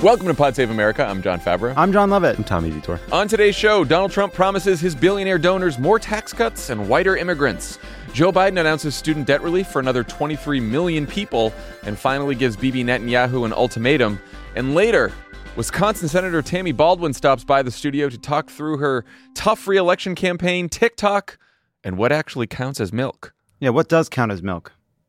Welcome to Pod Save America. I'm John Favreau. I'm John Lovett. I'm Tommy Vitor. On today's show, Donald Trump promises his billionaire donors more tax cuts and whiter immigrants. Joe Biden announces student debt relief for another 23 million people and finally gives Bibi Netanyahu an ultimatum. And later, Wisconsin Senator Tammy Baldwin stops by the studio to talk through her tough re-election campaign, TikTok, and what actually counts as milk. Yeah, what does count as milk?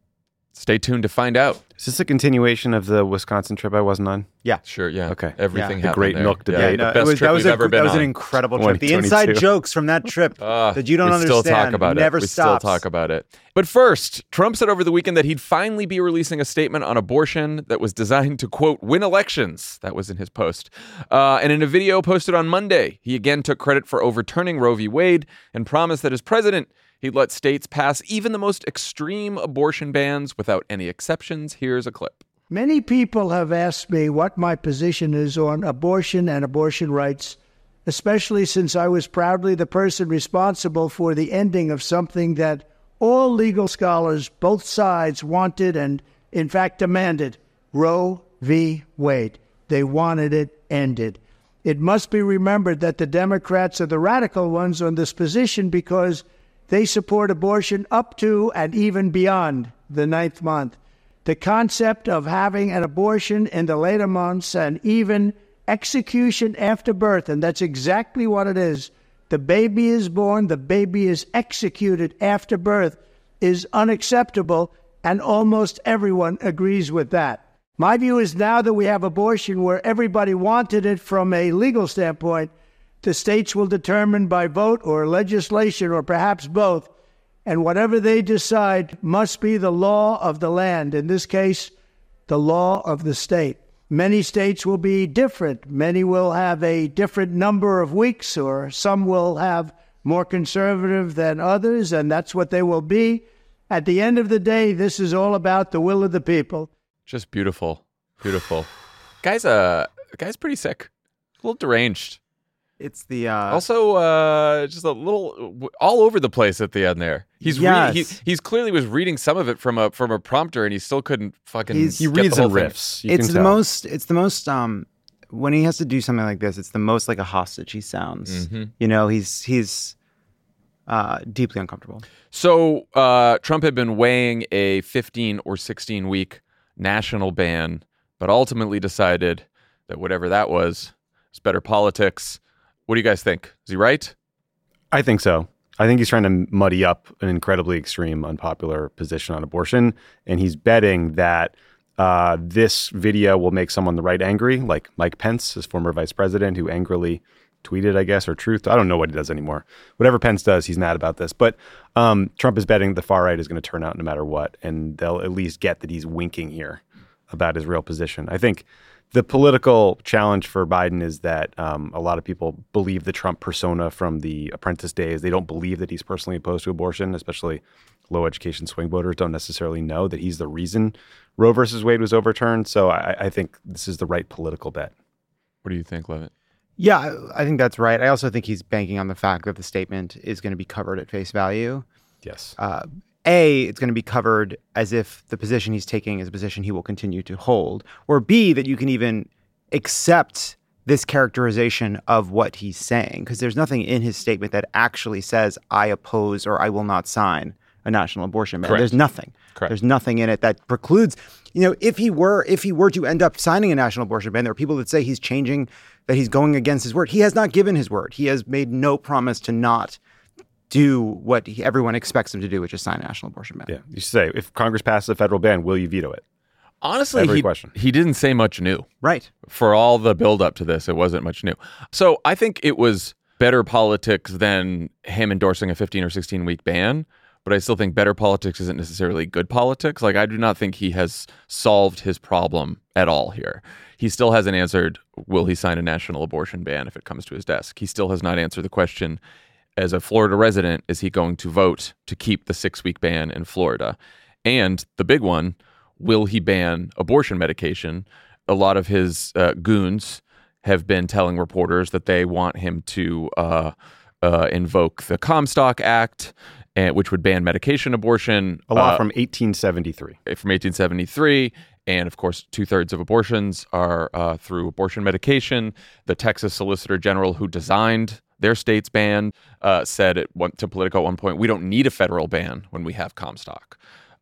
Stay tuned to find out. Is this a continuation of the Wisconsin trip I wasn't on? Yeah. Sure, yeah. Okay. Everything The happened great there. milk debate. Yeah, the best trip we've ever been on. That was an incredible trip. The 2022. inside jokes from that trip that you don't understand We still talk about never it. We stops. still talk about it. But first, Trump said over the weekend that he'd finally be releasing a statement on abortion that was designed to, quote, win elections. That was in his post. And in a video posted on Monday, he again took credit for overturning Roe v. Wade and promised that as president, he'd let states pass even the most extreme abortion bans without any exceptions. Here's a clip. Many people have asked me what my position is on abortion and abortion rights, especially since I was proudly the person responsible for the ending of something that all legal scholars, both sides, wanted and, in fact, demanded: Roe v. Wade. They wanted it ended. It must be remembered that the Democrats are the radical ones on this position because they support abortion up to and even beyond the 9th month. The concept of having an abortion in the later months and even execution after birth, and that's exactly what it is. The baby is born, the baby is executed after birth, is unacceptable, and almost everyone agrees with that. My view is now that we have abortion where everybody wanted it from a legal standpoint, the states will determine by vote or legislation or perhaps both, and whatever they decide must be the law of the land, in this case, the law of the state. Many states will be different. Many will have a different number of weeks, or some will have more conservative than others, and that's what they will be. At the end of the day, this is all about the will of the people. Just beautiful. Beautiful. Guy's pretty sick. A little deranged. It's the Also, just a little all over the place at the end there. He's he's clearly was reading some of it from a prompter, and he still couldn't fucking. He reads in riffs. It's the most. When he has to do something like this, it's the most like a hostage he sounds. Mm-hmm. You know, he's deeply uncomfortable. So Trump had been weighing a 15 or 16 week national ban, but ultimately decided that whatever that was better politics. What do you guys think? Is he right? I think so. I think he's trying to muddy up an incredibly extreme, unpopular position on abortion. And he's betting that this video will make someone on the right angry, like Mike Pence, his former vice president, who angrily tweeted, I guess, or truthed. I don't know what he does anymore. Whatever Pence does, he's mad about this. But Trump is betting the far right is going to turn out no matter what. And they'll at least get that he's winking here about his real position. I think the political challenge for Biden is that a lot of people believe the Trump persona from the Apprentice days. They don't believe that he's personally opposed to abortion, especially low education swing voters don't necessarily know that he's the reason Roe versus Wade was overturned. So I think this is the right political bet. What do you think, Levitt? Yeah, I think that's right. I also think he's banking on the fact that the statement is going to be covered at face value. Yes. It's going to be covered as if the position he's taking is a position he will continue to hold, or B, that you can even accept this characterization of what he's saying, because there's nothing in his statement that actually says, I oppose or I will not sign a national abortion ban. Correct. There's nothing. Correct. There's nothing in it that precludes, if he were to end up signing a national abortion ban, there are people that say he's changing, that he's going against his word. He has not given his word. He has made no promise to not do what everyone expects him to do, which is sign a national abortion ban. Yeah. You say, if Congress passes a federal ban, will you veto it? Honestly, he didn't say much new. Right. For all the build up to this, it wasn't much new. So I think it was better politics than him endorsing a 15 or 16 week ban. But I still think better politics isn't necessarily good politics. Like, I do not think he has solved his problem at all here. He still hasn't answered, will he sign a national abortion ban if it comes to his desk? He still has not answered the question, as a Florida resident, is he going to vote to keep the 6-week ban in Florida? And the big one, will he ban abortion medication? A lot of his goons have been telling reporters that they want him to invoke the Comstock Act, which would ban medication abortion. A law from 1873. From 1873. And of course, 2/3 of abortions are through abortion medication. The Texas Solicitor General, who designed their state's ban, said to Politico at one point, we don't need a federal ban when we have Comstock.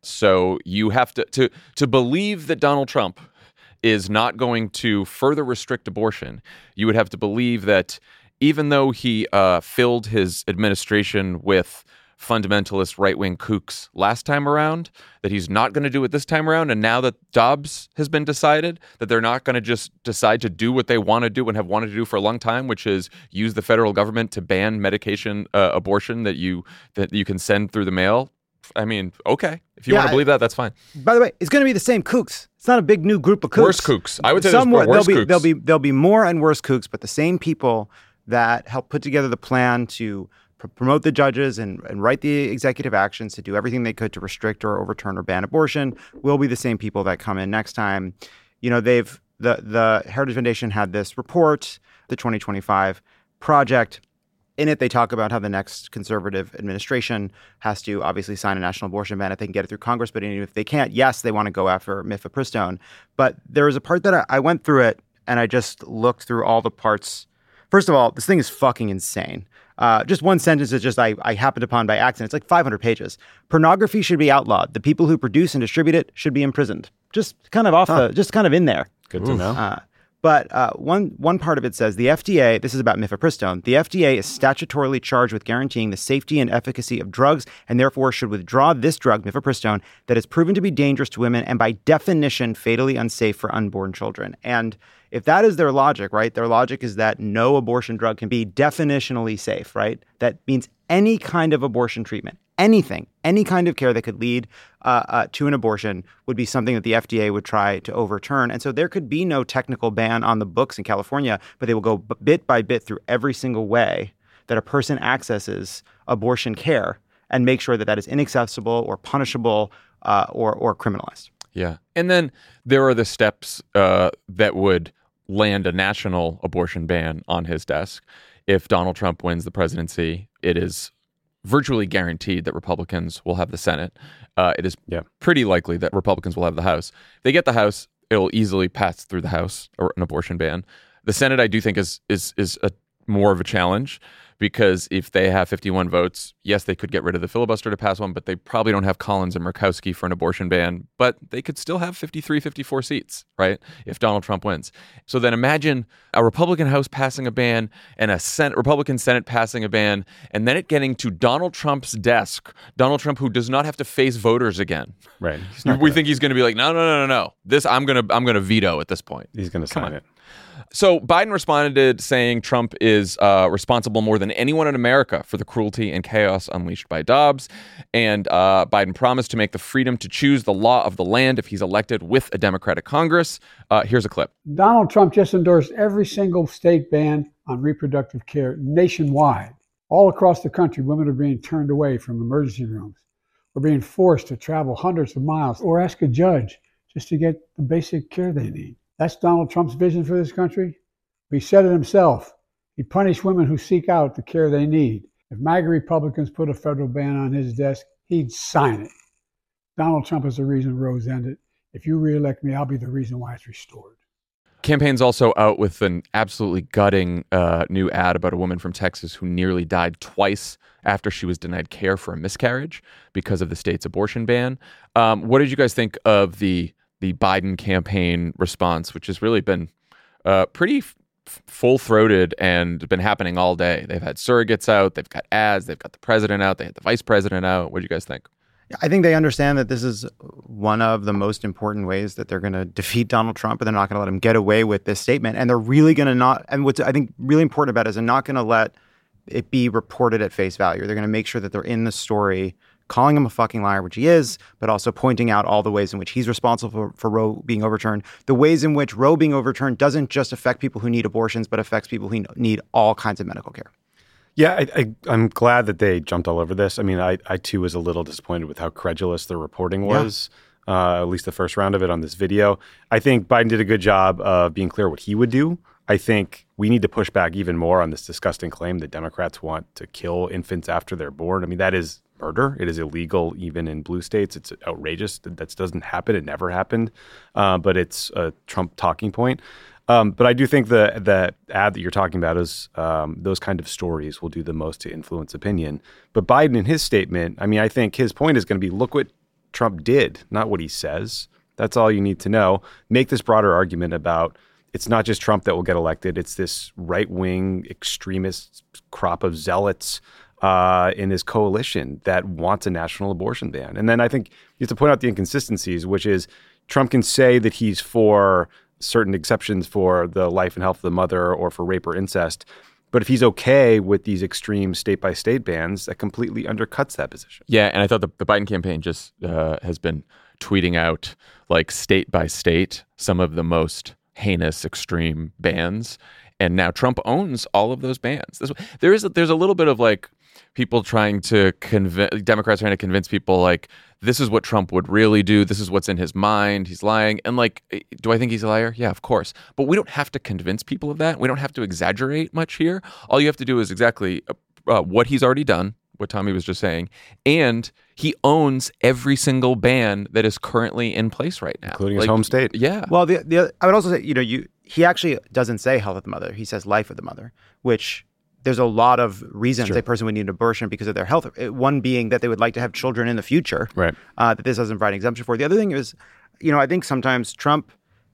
So you have to believe that Donald Trump is not going to further restrict abortion. You would have to believe that even though he filled his administration with fundamentalist right-wing kooks last time around, that he's not going to do it this time around. And now that Dobbs has been decided, that they're not going to just decide to do what they want to do and have wanted to do for a long time, which is use the federal government to ban medication abortion that you can send through the mail. I mean, okay. If you want to believe that, that's fine. By the way, it's going to be the same kooks. It's not a big new group of kooks. Worse kooks. I would say there's worse kooks. There'll be more and worse kooks, but the same people that helped put together the plan to promote the judges and write the executive actions to do everything they could to restrict or overturn or ban abortion will be the same people that come in next time. You know, the Heritage Foundation had this report, the 2025 project. In it, they talk about how the next conservative administration has to obviously sign a national abortion ban if they can get it through Congress. But even if they can't, yes, they want to go after mifepristone. But there was a part that I went through it and I just looked through all the parts. First of all, this thing is fucking insane. Just one sentence is just I happened upon by accident. It's like 500 pages. Pornography should be outlawed. The people who produce and distribute it should be imprisoned. Just kind of just kind of in there. Good to know. But one part of it says the FDA, this is about mifepristone, the FDA is statutorily charged with guaranteeing the safety and efficacy of drugs and therefore should withdraw this drug, mifepristone, that is proven to be dangerous to women and by definition fatally unsafe for unborn children. And if that is their logic, right, their logic is that no abortion drug can be definitionally safe, right? That means any kind of abortion treatment, anything, any kind of care that could lead to an abortion would be something that the FDA would try to overturn. And so there could be no technical ban on the books in California, but they will go bit by bit through every single way that a person accesses abortion care and make sure that that is inaccessible or punishable or criminalized. Yeah. And then there are the steps that would land a national abortion ban on his desk. If Donald Trump wins the presidency, it is virtually guaranteed that Republicans will have the Senate. It is pretty likely that Republicans will have the House. If they get the House, it'll easily pass through the House, or an abortion ban. The Senate, I do think, is more of a challenge, because if they have 51 votes, yes, they could get rid of the filibuster to pass one, but they probably don't have Collins and Murkowski for an abortion ban. But they could still have 53, 54 seats, right, if Donald Trump wins. So then imagine a Republican House passing a ban and a Republican Senate passing a ban, and then it getting to Donald Trump's desk, Donald Trump, who does not have to face voters again. Right. We think he's going to be like, no. This I'm going to veto at this point. He's going to sign it. So Biden responded saying Trump is responsible more than anyone in America for the cruelty and chaos unleashed by Dobbs. And Biden promised to make the freedom to choose the law of the land if he's elected with a Democratic Congress. Here's a clip. Donald Trump just endorsed every single state ban on reproductive care nationwide. All across the country, women are being turned away from emergency rooms or being forced to travel hundreds of miles or ask a judge just to get the basic care they need. That's Donald Trump's vision for this country. He said it himself. He'd punish women who seek out the care they need. If MAGA Republicans put a federal ban on his desk, he'd sign it. Donald Trump is the reason Roe's ended. If you reelect me, I'll be the reason why it's restored. Campaign's also out with an absolutely gutting new ad about a woman from Texas who nearly died twice after she was denied care for a miscarriage because of the state's abortion ban. What did you guys think of the Biden campaign response, which has really been pretty full-throated and been happening all day? They've had surrogates out, they've got ads, they've got the president out, they had the vice president out. What do you guys think? I think they understand that this is one of the most important ways that they're going to defeat Donald Trump, and they're not going to let him get away with this statement. And they're really going to not, and what's I think really important about it is they're not going to let it be reported at face value. They're going to make sure that they're in the story, calling him a fucking liar, which he is, but also pointing out all the ways in which he's responsible for Roe being overturned. The ways in which Roe being overturned doesn't just affect people who need abortions, but affects people who need all kinds of medical care. Yeah, I'm glad that they jumped all over this. I mean, I too was a little disappointed with how credulous the reporting was, at least the first round of it on this video. I think Biden did a good job of being clear what he would do. I think we need to push back even more on this disgusting claim that Democrats want to kill infants after they're born. I mean, that is murder. It is illegal even in blue states. It's outrageous. That doesn't happen. It never happened. But it's a Trump talking point. But I do think the ad that you're talking about is those kind of stories will do the most to influence opinion. But Biden, in his statement, I mean, I think his point is going to be, look what Trump did, not what he says. That's all you need to know. Make this broader argument about it's not just Trump that will get elected. It's this right-wing extremist crop of zealots in his coalition that wants a national abortion ban. And then I think you have to point out the inconsistencies, which is Trump can say that he's for certain exceptions for the life and health of the mother or for rape or incest. But if he's okay with these extreme state-by-state bans, that completely undercuts that position. Yeah, and I thought the Biden campaign just has been tweeting out, like, state by state, some of the most heinous, extreme bans. And now Trump owns all of those bans. There's a little bit of, like, people trying to Democrats trying to convince people, like, this is what Trump would really do. This is what's in his mind. He's lying. And, like, do I think he's a liar? Yeah, of course. But we don't have to convince people of that. We don't have to exaggerate much here. All you have to do is exactly what he's already done, what Tommy was just saying. And he owns every single ban that is currently in place right now. Including his home state. Yeah. Well, I would also say, he actually doesn't say health of the mother. He says life of the mother, which there's a lot of reasons a person would need an abortion because of their health. One being that they would like to have children in the future, right? That this doesn't provide an exemption for. The other thing is, I think sometimes Trump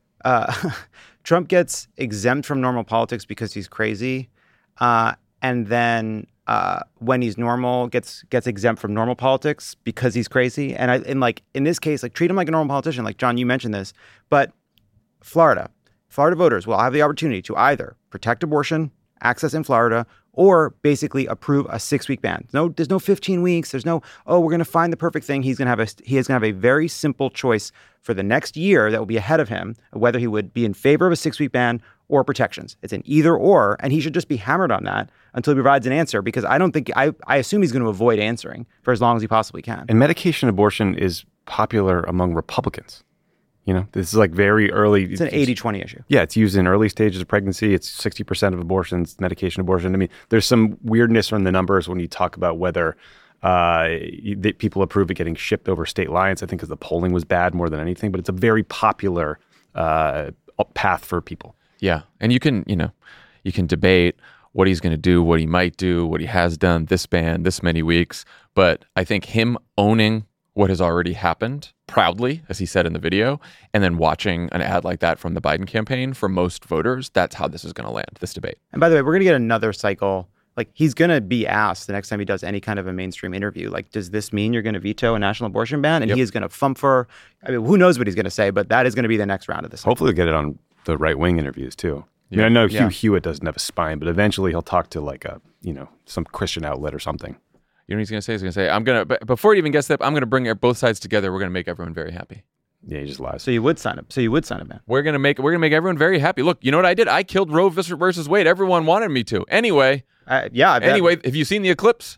gets exempt from normal politics because he's crazy, and then when he's normal, gets exempt from normal politics because he's crazy. And in this case, like, treat him like a normal politician. Like, John, you mentioned this, but Florida voters will have the opportunity to either protect abortion access in Florida, or basically approve a 6-week ban. There's no 15 weeks. There's no, we're going to find the perfect thing. He is going to have a very simple choice for the next year that will be ahead of him, whether he would be in favor of a 6-week ban or protections. It's an either or, and he should just be hammered on that until he provides an answer, because I assume he's going to avoid answering for as long as he possibly can. And medication abortion is popular among Republicans. This is like very early. It's an 80-20 issue. Yeah, it's used in early stages of pregnancy. It's 60% of abortions, medication abortion. I mean, there's some weirdness from the numbers when you talk about whether people approve it getting shipped over state lines. I think because the polling was bad more than anything, but it's a very popular path for people. Yeah, and you can debate what he's going to do, what he might do, what he has done, this ban, this many weeks. But I think him owning what has already happened proudly, as he said in the video, and then watching an ad like that from the Biden campaign, for most voters, that's how this is going to land, this debate. And by the way, we're going to get another cycle. Like, he's going to be asked the next time he does any kind of a mainstream interview, like, does this mean you're going to veto a national abortion ban? And he is going to fumfer. I mean, who knows what he's going to say, but that is going to be the next round of this. Hopefully we'll get it on the right-wing interviews, too. I know Hugh Hewitt doesn't have a spine, but eventually he'll talk to, like, some Christian outlet or something. You know what he's going to say? He's going to say, before he even gets that, I'm going to bring both sides together. We're going to make everyone very happy. Yeah, he just lies. So you would sign up. Man. We're going to make everyone very happy. Look, you know what I did? I killed Roe versus Wade. Everyone wanted me to. Anyway. Anyway, have you seen the eclipse?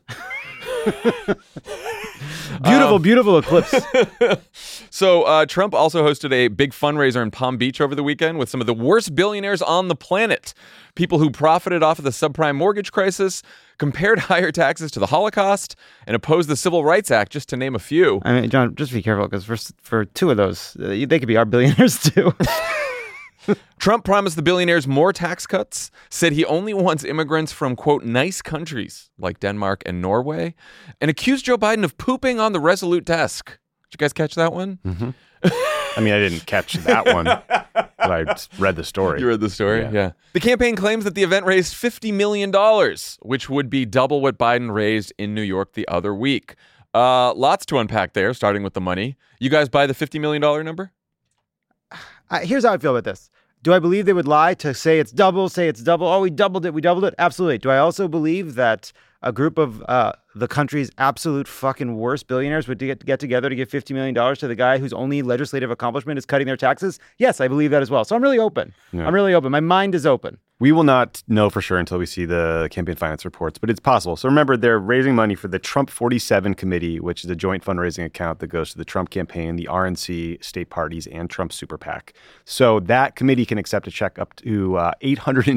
Beautiful eclipse. So Trump also hosted a big fundraiser in Palm Beach over the weekend with some of the worst billionaires on the planet. People who profited off of the subprime mortgage crisis, compared higher taxes to the Holocaust, and opposed the Civil Rights Act, just to name a few. I mean, John, just be careful, because for two of those, they could be our billionaires too. Trump promised the billionaires more tax cuts, said he only wants immigrants from, quote, nice countries like Denmark and Norway, and accused Joe Biden of pooping on the Resolute desk. Did you guys catch that one? Mm-hmm. I mean, I didn't catch that one, but I read the story. You read the story? Yeah. The campaign claims that the event raised $50 million, which would be double what Biden raised in New York the other week. Lots to unpack there, starting with the money. You guys buy the $50 million number? Here's how I feel about this. Do I believe they would lie to say it's double? Oh, we doubled it. Absolutely. Do I also believe that a group of the country's absolute fucking worst billionaires would get together to give $50 million to the guy whose only legislative accomplishment is cutting their taxes? Yes, I believe that as well. So I'm really open. Yeah. I'm really open. My mind is open. We will not know for sure until we see the campaign finance reports, but it's possible. So remember, they're raising money for the Trump 47 committee, which is a joint fundraising account that goes to the Trump campaign, the RNC, state parties, and Trump super PAC. So that committee can accept a check up to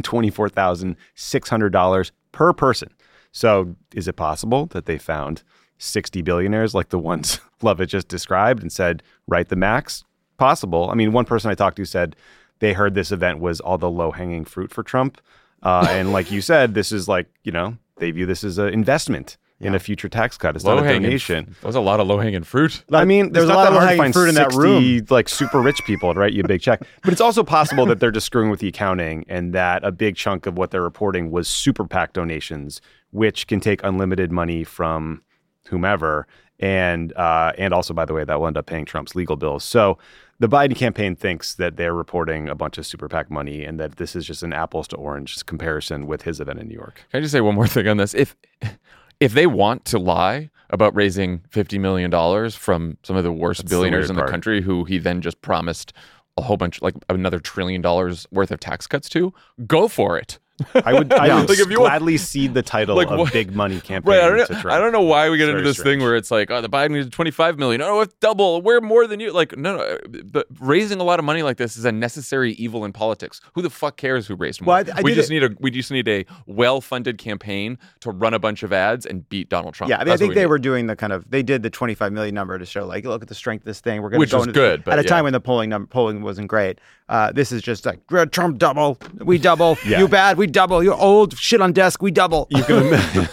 $824,600 per person. So is it possible that they found 60 billionaires like the ones Lovett just described and said, write the max? Possible. I mean, one person I talked to said they heard this event was all the low-hanging fruit for Trump. And like you said, this is like, they view this as an investment in a future tax cut. It's not a donation. That was a lot of low-hanging fruit. I mean, there's a lot of low-hanging fruit in that room. Like super rich people to write you a big check. But it's also possible that they're just screwing with the accounting and that a big chunk of what they're reporting was super PAC donations, which can take unlimited money from whomever. And also, by the way, that will end up paying Trump's legal bills. So the Biden campaign thinks that they're reporting a bunch of super PAC money and that this is just an apples to oranges comparison with his event in New York. Can I just say one more thing on this? If they want to lie about raising $50 million from some of the worst billionaires in the country who he then just promised a whole bunch, like another $1 trillion worth of tax cuts to, go for it. I would gladly cede the title of big money campaign. Right, I don't know why we get into this thing where it's like, oh, the Biden needs $25 million. Oh, it's double. We're more than you. Like, no. Raising a lot of money like this is a necessary evil in politics. Who the fuck cares who raised more? Well, we just need a well-funded campaign to run a bunch of ads and beat Donald Trump. Yeah, I mean, I think they were doing they did the 25 million number to show, like, look at the strength of this thing. We're going to go was good, but at a time when the polling wasn't great. This is just like Trump double, we double. You bad, we double. You're old, shit on desk, we double. You can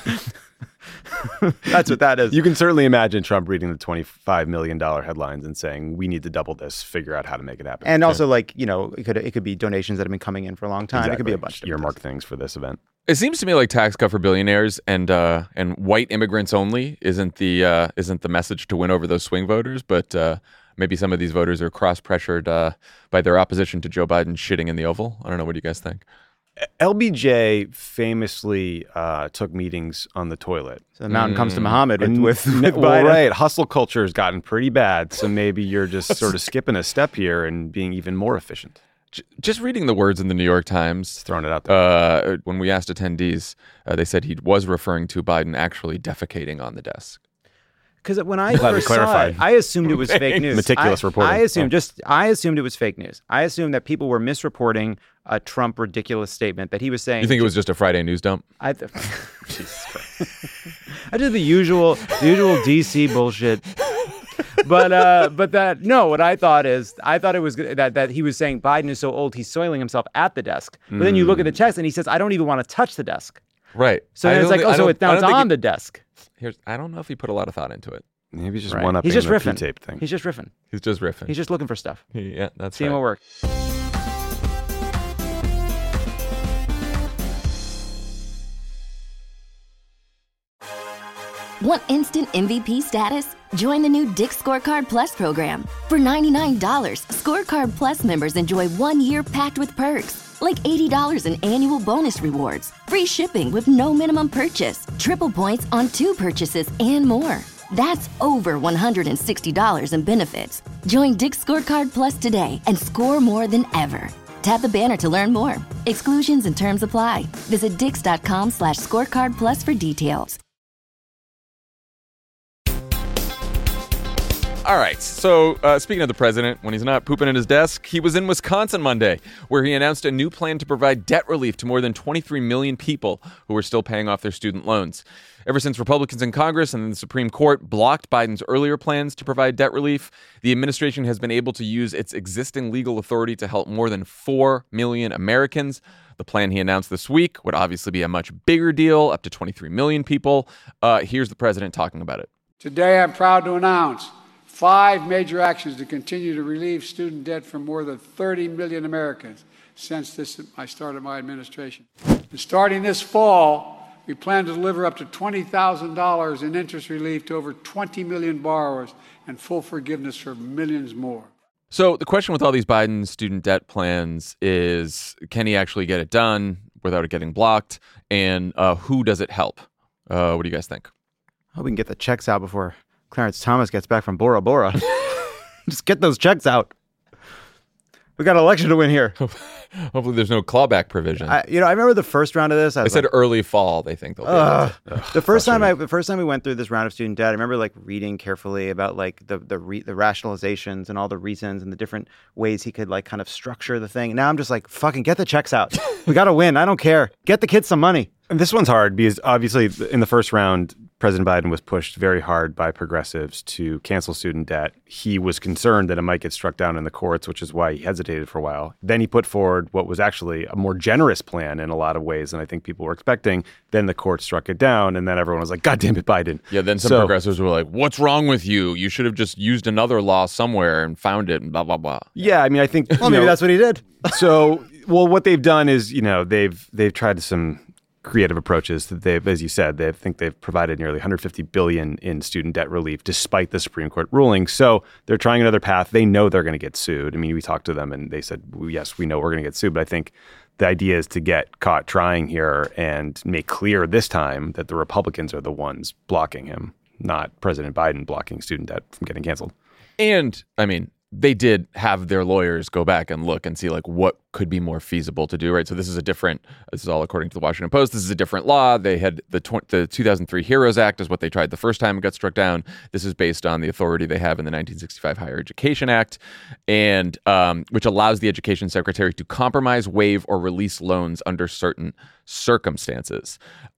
That's what that is. You can certainly imagine Trump reading the $25 million headlines and saying, we need to double this, figure out how to make it happen. And also, it could be donations that have been coming in for a long time. Exactly. It could be a bunch of earmark things for this event. It seems to me like tax cut for billionaires and white immigrants only isn't the message to win over those swing voters, but maybe some of these voters are cross-pressured by their opposition to Joe Biden shitting in the Oval. I don't know. What do you guys think? LBJ famously took meetings on the toilet. So the mountain comes to Muhammad with Biden. Well, right. Hustle culture has gotten pretty bad. So maybe you're just sort of skipping a step here and being even more efficient. Just reading the words in the New York Times. Just throwing it out there. When we asked attendees, they said he was referring to Biden actually defecating on the desk. Because when I first saw it, I assumed it was fake news. Meticulous reporting. I assumed it was fake news. I assumed that people were misreporting a Trump ridiculous statement that he was saying. You think it was just a Friday news dump? Jesus Christ. I did the usual DC bullshit. But what I thought it was that he was saying Biden is so old he's soiling himself at the desk. But then you look at the text and he says, I don't even want to touch the desk. Right. So it's like, it's on the desk. I don't know if he put a lot of thought into it. Maybe just one up in the P-tape thing. He's just riffing. He's just looking for stuff. Yeah, that's Seeing what works. Want instant MVP status? Join the new Dick's Scorecard Plus program. For $99, Scorecard Plus members enjoy 1 year packed with perks, like $80 in annual bonus rewards, free shipping with no minimum purchase, triple points on 2 purchases, and more. That's over $160 in benefits. Join Dick's Scorecard Plus today and score more than ever. Tap the banner to learn more. Exclusions and terms apply. Visit dix.com/scorecard plus for details. All right. So speaking of the president, when he's not pooping at his desk, he was in Wisconsin Monday, where he announced a new plan to provide debt relief to more than 23 million people who are still paying off their student loans. Ever since Republicans in Congress and the Supreme Court blocked Biden's earlier plans to provide debt relief, the administration has been able to use its existing legal authority to help more than 4 million Americans. The plan he announced this week would obviously be a much bigger deal, up to 23 million people. Here's the president talking about it. Today, I'm proud to announce 5 major actions to continue to relieve student debt for more than 30 million Americans since I started my administration. And starting this fall, we plan to deliver up to $20,000 in interest relief to over 20 million borrowers and full forgiveness for millions more. So the question with all these Biden student debt plans is, can he actually get it done without it getting blocked? And who does it help? What do you guys think? I hope we can get the checks out before Clarence Thomas gets back from Bora Bora. Just get those checks out. We got an election to win here. Hopefully there's no clawback provision. I remember the first round of this. They said early fall, they think they'll be able to. The first time we went through this round of student debt, I remember reading carefully about the rationalizations and all the reasons and the different ways he could kind of structure the thing. Now I'm just fucking get the checks out. We got to win. I don't care. Get the kids some money. And this one's hard because obviously in the first round, President Biden was pushed very hard by progressives to cancel student debt. He was concerned that it might get struck down in the courts, which is why he hesitated for a while. Then he put forward what was actually a more generous plan in a lot of ways than I think people were expecting. Then the court struck it down, and then everyone was like, God damn it, Biden. Yeah, then some progressives were like, what's wrong with you? You should have just used another law somewhere and found it and blah, blah, blah. Yeah, I mean, I think... Well, maybe that's what he did. So, well, what they've done is, they've tried some creative approaches that they've, as you said, they've provided nearly $150 billion in student debt relief despite the Supreme Court ruling. So they're trying another path. They know they're going to get sued. I mean, we talked to them and they said, well, yes, we know we're going to get sued. But I think the idea is to get caught trying here and make clear this time that the Republicans are the ones blocking him, not President Biden blocking student debt from getting canceled. And, I mean, they did have their lawyers go back and look and see like what could be more feasible to do, right? So this is all according to the Washington Post. This is a different law. They had the 2003 HEROES Act is what they tried the first time and got struck down. This is based on the authority they have in the 1965 Higher Education Act, and which allows the education secretary to compromise, waive, or release loans under certain circumstances.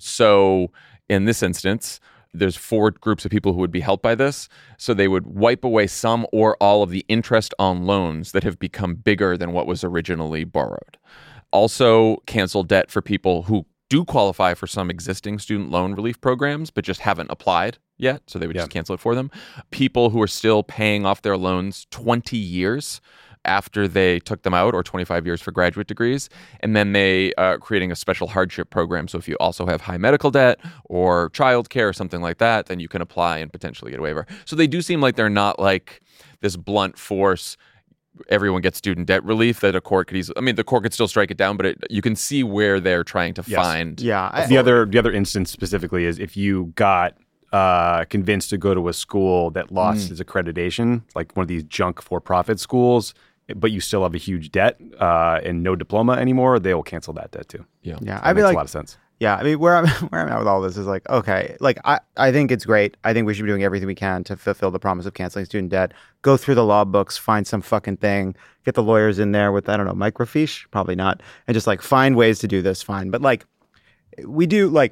So in this instance, there's 4 groups of people who would be helped by this. So they would wipe away some or all of the interest on loans that have become bigger than what was originally borrowed. Also cancel debt for people who do qualify for some existing student loan relief programs, but just haven't applied yet. So they would just cancel it for them. People who are still paying off their loans 20 years after they took them out, or 25 years for graduate degrees. And then they are creating a special hardship program. So if you also have high medical debt or childcare or something like that, then you can apply and potentially get a waiver. So they do seem like they're not like this blunt force, everyone gets student debt relief that a court could easily, I mean, the court could still strike it down, but you can see where they're trying to find. Yeah. The other instance specifically is if you got convinced to go to a school that lost its accreditation, like one of these junk for-profit schools, but you still have a huge debt and no diploma anymore, they will cancel that debt too. Yeah. So I mean, makes a lot of sense. Yeah, I mean, where I'm at with all this is like, okay, like I think it's great. I think we should be doing everything we can to fulfill the promise of canceling student debt. Go through the law books, find some fucking thing, get the lawyers in there with, I don't know, microfiche, probably not, and just like find ways to do this, fine. But like, we do like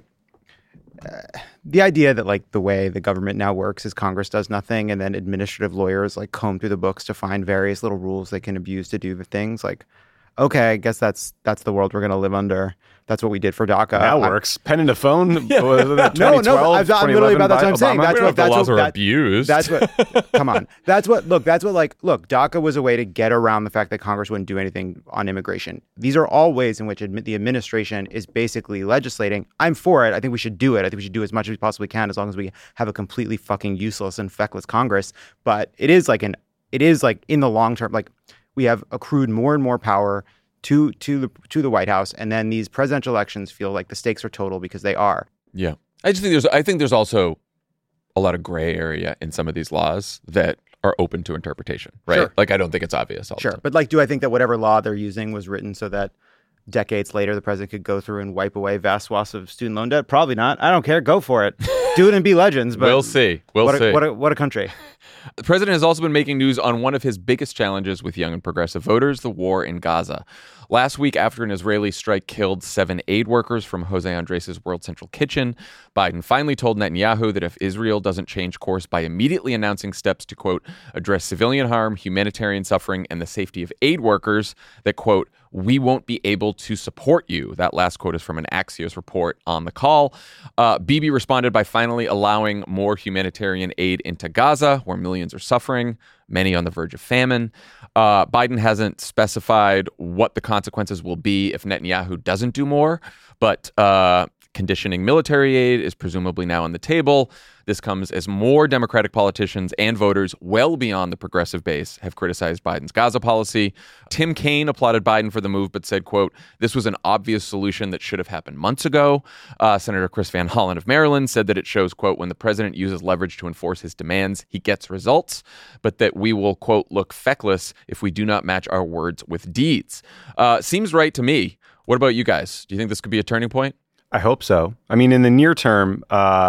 the idea that like the way the government now works is Congress does nothing, and then administrative lawyers like comb through the books to find various little rules they can abuse to do the things. Like, okay, I guess that's the world we're going to live under. That's what we did for DACA. That works. Pen and a phone. Yeah. No, I'm literally about that's what I'm saying. That's what the laws are abused. That's what. Come on. That's what. Look. That's what. Like, look. DACA was a way to get around the fact that Congress wouldn't do anything on immigration. These are all ways in which the administration is basically legislating. I'm for it. I think we should do it. I think we should do as much as we possibly can, as long as we have a completely fucking useless and feckless Congress. But it is like in the long term, like we have accrued more and more power to the White House, and then these presidential elections feel like the stakes are total because they are. Yeah, I think there's also a lot of gray area in some of these laws that are open to interpretation, right? Sure. Like I don't think it's obvious all the time. But like, do I think that whatever law they're using was written so that decades later the president could go through and wipe away vast swaths of student loan debt? Probably not. I don't care. Go for it. Do it and be legends. But we'll see. What a country. The president has also been making news on one of his biggest challenges with young and progressive voters, the war in Gaza. Last week, after an Israeli strike killed 7 aid workers from Jose Andres' World Central Kitchen, Biden finally told Netanyahu that if Israel doesn't change course by immediately announcing steps to, quote, address civilian harm, humanitarian suffering, and the safety of aid workers, that, quote, we won't be able to support you. That last quote is from an Axios report on the call. Bibi responded by finally allowing more humanitarian aid into Gaza, where millions are suffering, many on the verge of famine. Biden hasn't specified what the consequences will be if Netanyahu doesn't do more, but conditioning military aid is presumably now on the table. This comes as more Democratic politicians and voters well beyond the progressive base have criticized Biden's Gaza policy. Tim Kaine applauded Biden for the move, but said, quote, this was an obvious solution that should have happened months ago. Senator Chris Van Hollen of Maryland said that it shows, quote, when the president uses leverage to enforce his demands, he gets results, but that we will, quote, look feckless if we do not match our words with deeds. Seems right to me. What about you guys? Do you think this could be a turning point? I hope so. I mean, in the near term,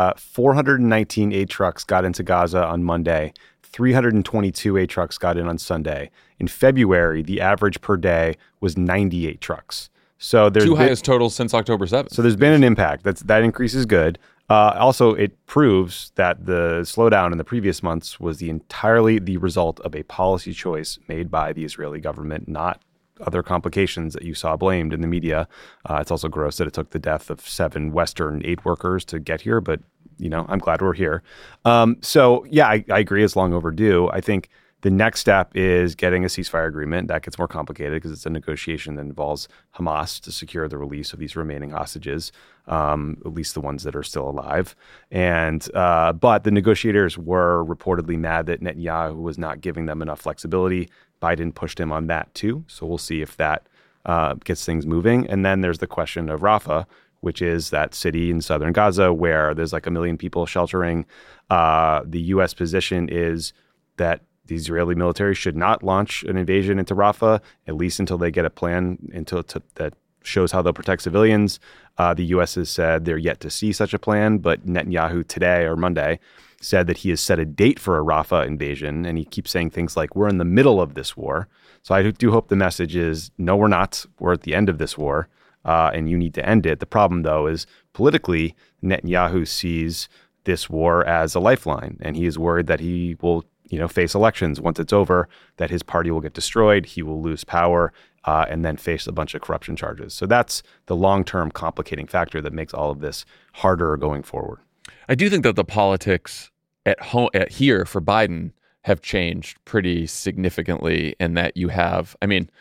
419 aid trucks got into Gaza on Monday. 322 aid trucks got in on Sunday. In February, the average per day was 98 trucks. So there's highest totals since October 7th. So there's been an impact. That increase is good. Also, it proves that the slowdown in the previous months was entirely the result of a policy choice made by the Israeli government, not other complications that you saw blamed in the media. It's also gross that it took the death of 7 Western aid workers to get here, but I'm glad we're here. So yeah, I agree. It's long overdue. I think the next step is getting a ceasefire agreement. That gets more complicated because it's a negotiation that involves Hamas to secure the release of these remaining hostages, at least the ones that are still alive. And but the negotiators were reportedly mad that Netanyahu was not giving them enough flexibility. Biden pushed him on that too. So we'll see if that gets things moving. And then there's the question of Rafah, which is that city in southern Gaza where there's like 1 million people sheltering. The U.S. position is that the Israeli military should not launch an invasion into Rafah, at least until they get a plan that shows how they'll protect civilians. The U.S. has said they're yet to see such a plan, but Netanyahu today or Monday said that he has set a date for a Rafah invasion, and he keeps saying things like, we're in the middle of this war. So I do hope the message is, no, we're not. We're at the end of this war, and you need to end it. The problem, though, is politically, Netanyahu sees this war as a lifeline, and he is worried that he will face elections once it's over, that his party will get destroyed, he will lose power, and then face a bunch of corruption charges. So that's the long-term complicating factor that makes all of this harder going forward. I do think that the politics at home here for Biden have changed pretty significantly, and that you have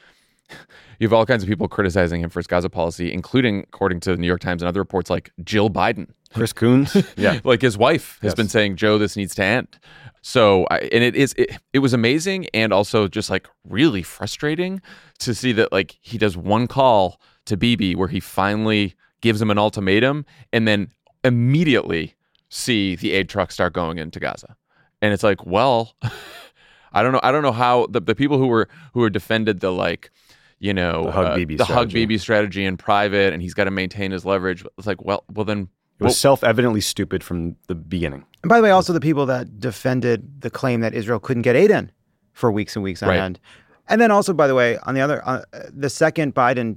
all kinds of people criticizing him for his Gaza policy, including, according to the New York Times and other reports, like Jill Biden. Chris Coons? Yeah. Like his wife has been saying, Joe, this needs to end. So, it was amazing and also just like really frustrating to see that like he does one call to Bibi where he finally gives him an ultimatum and then immediately see the aid trucks start going into Gaza. And it's like, well, I don't know how the people who were defended the like, the Hug Bibi strategy in private, and he's got to maintain his leverage. It's like, well then. It was self-evidently stupid from the beginning. And by the way, also the people that defended the claim that Israel couldn't get aid in for weeks and weeks on end. And then also, by the way, on the other, the second Biden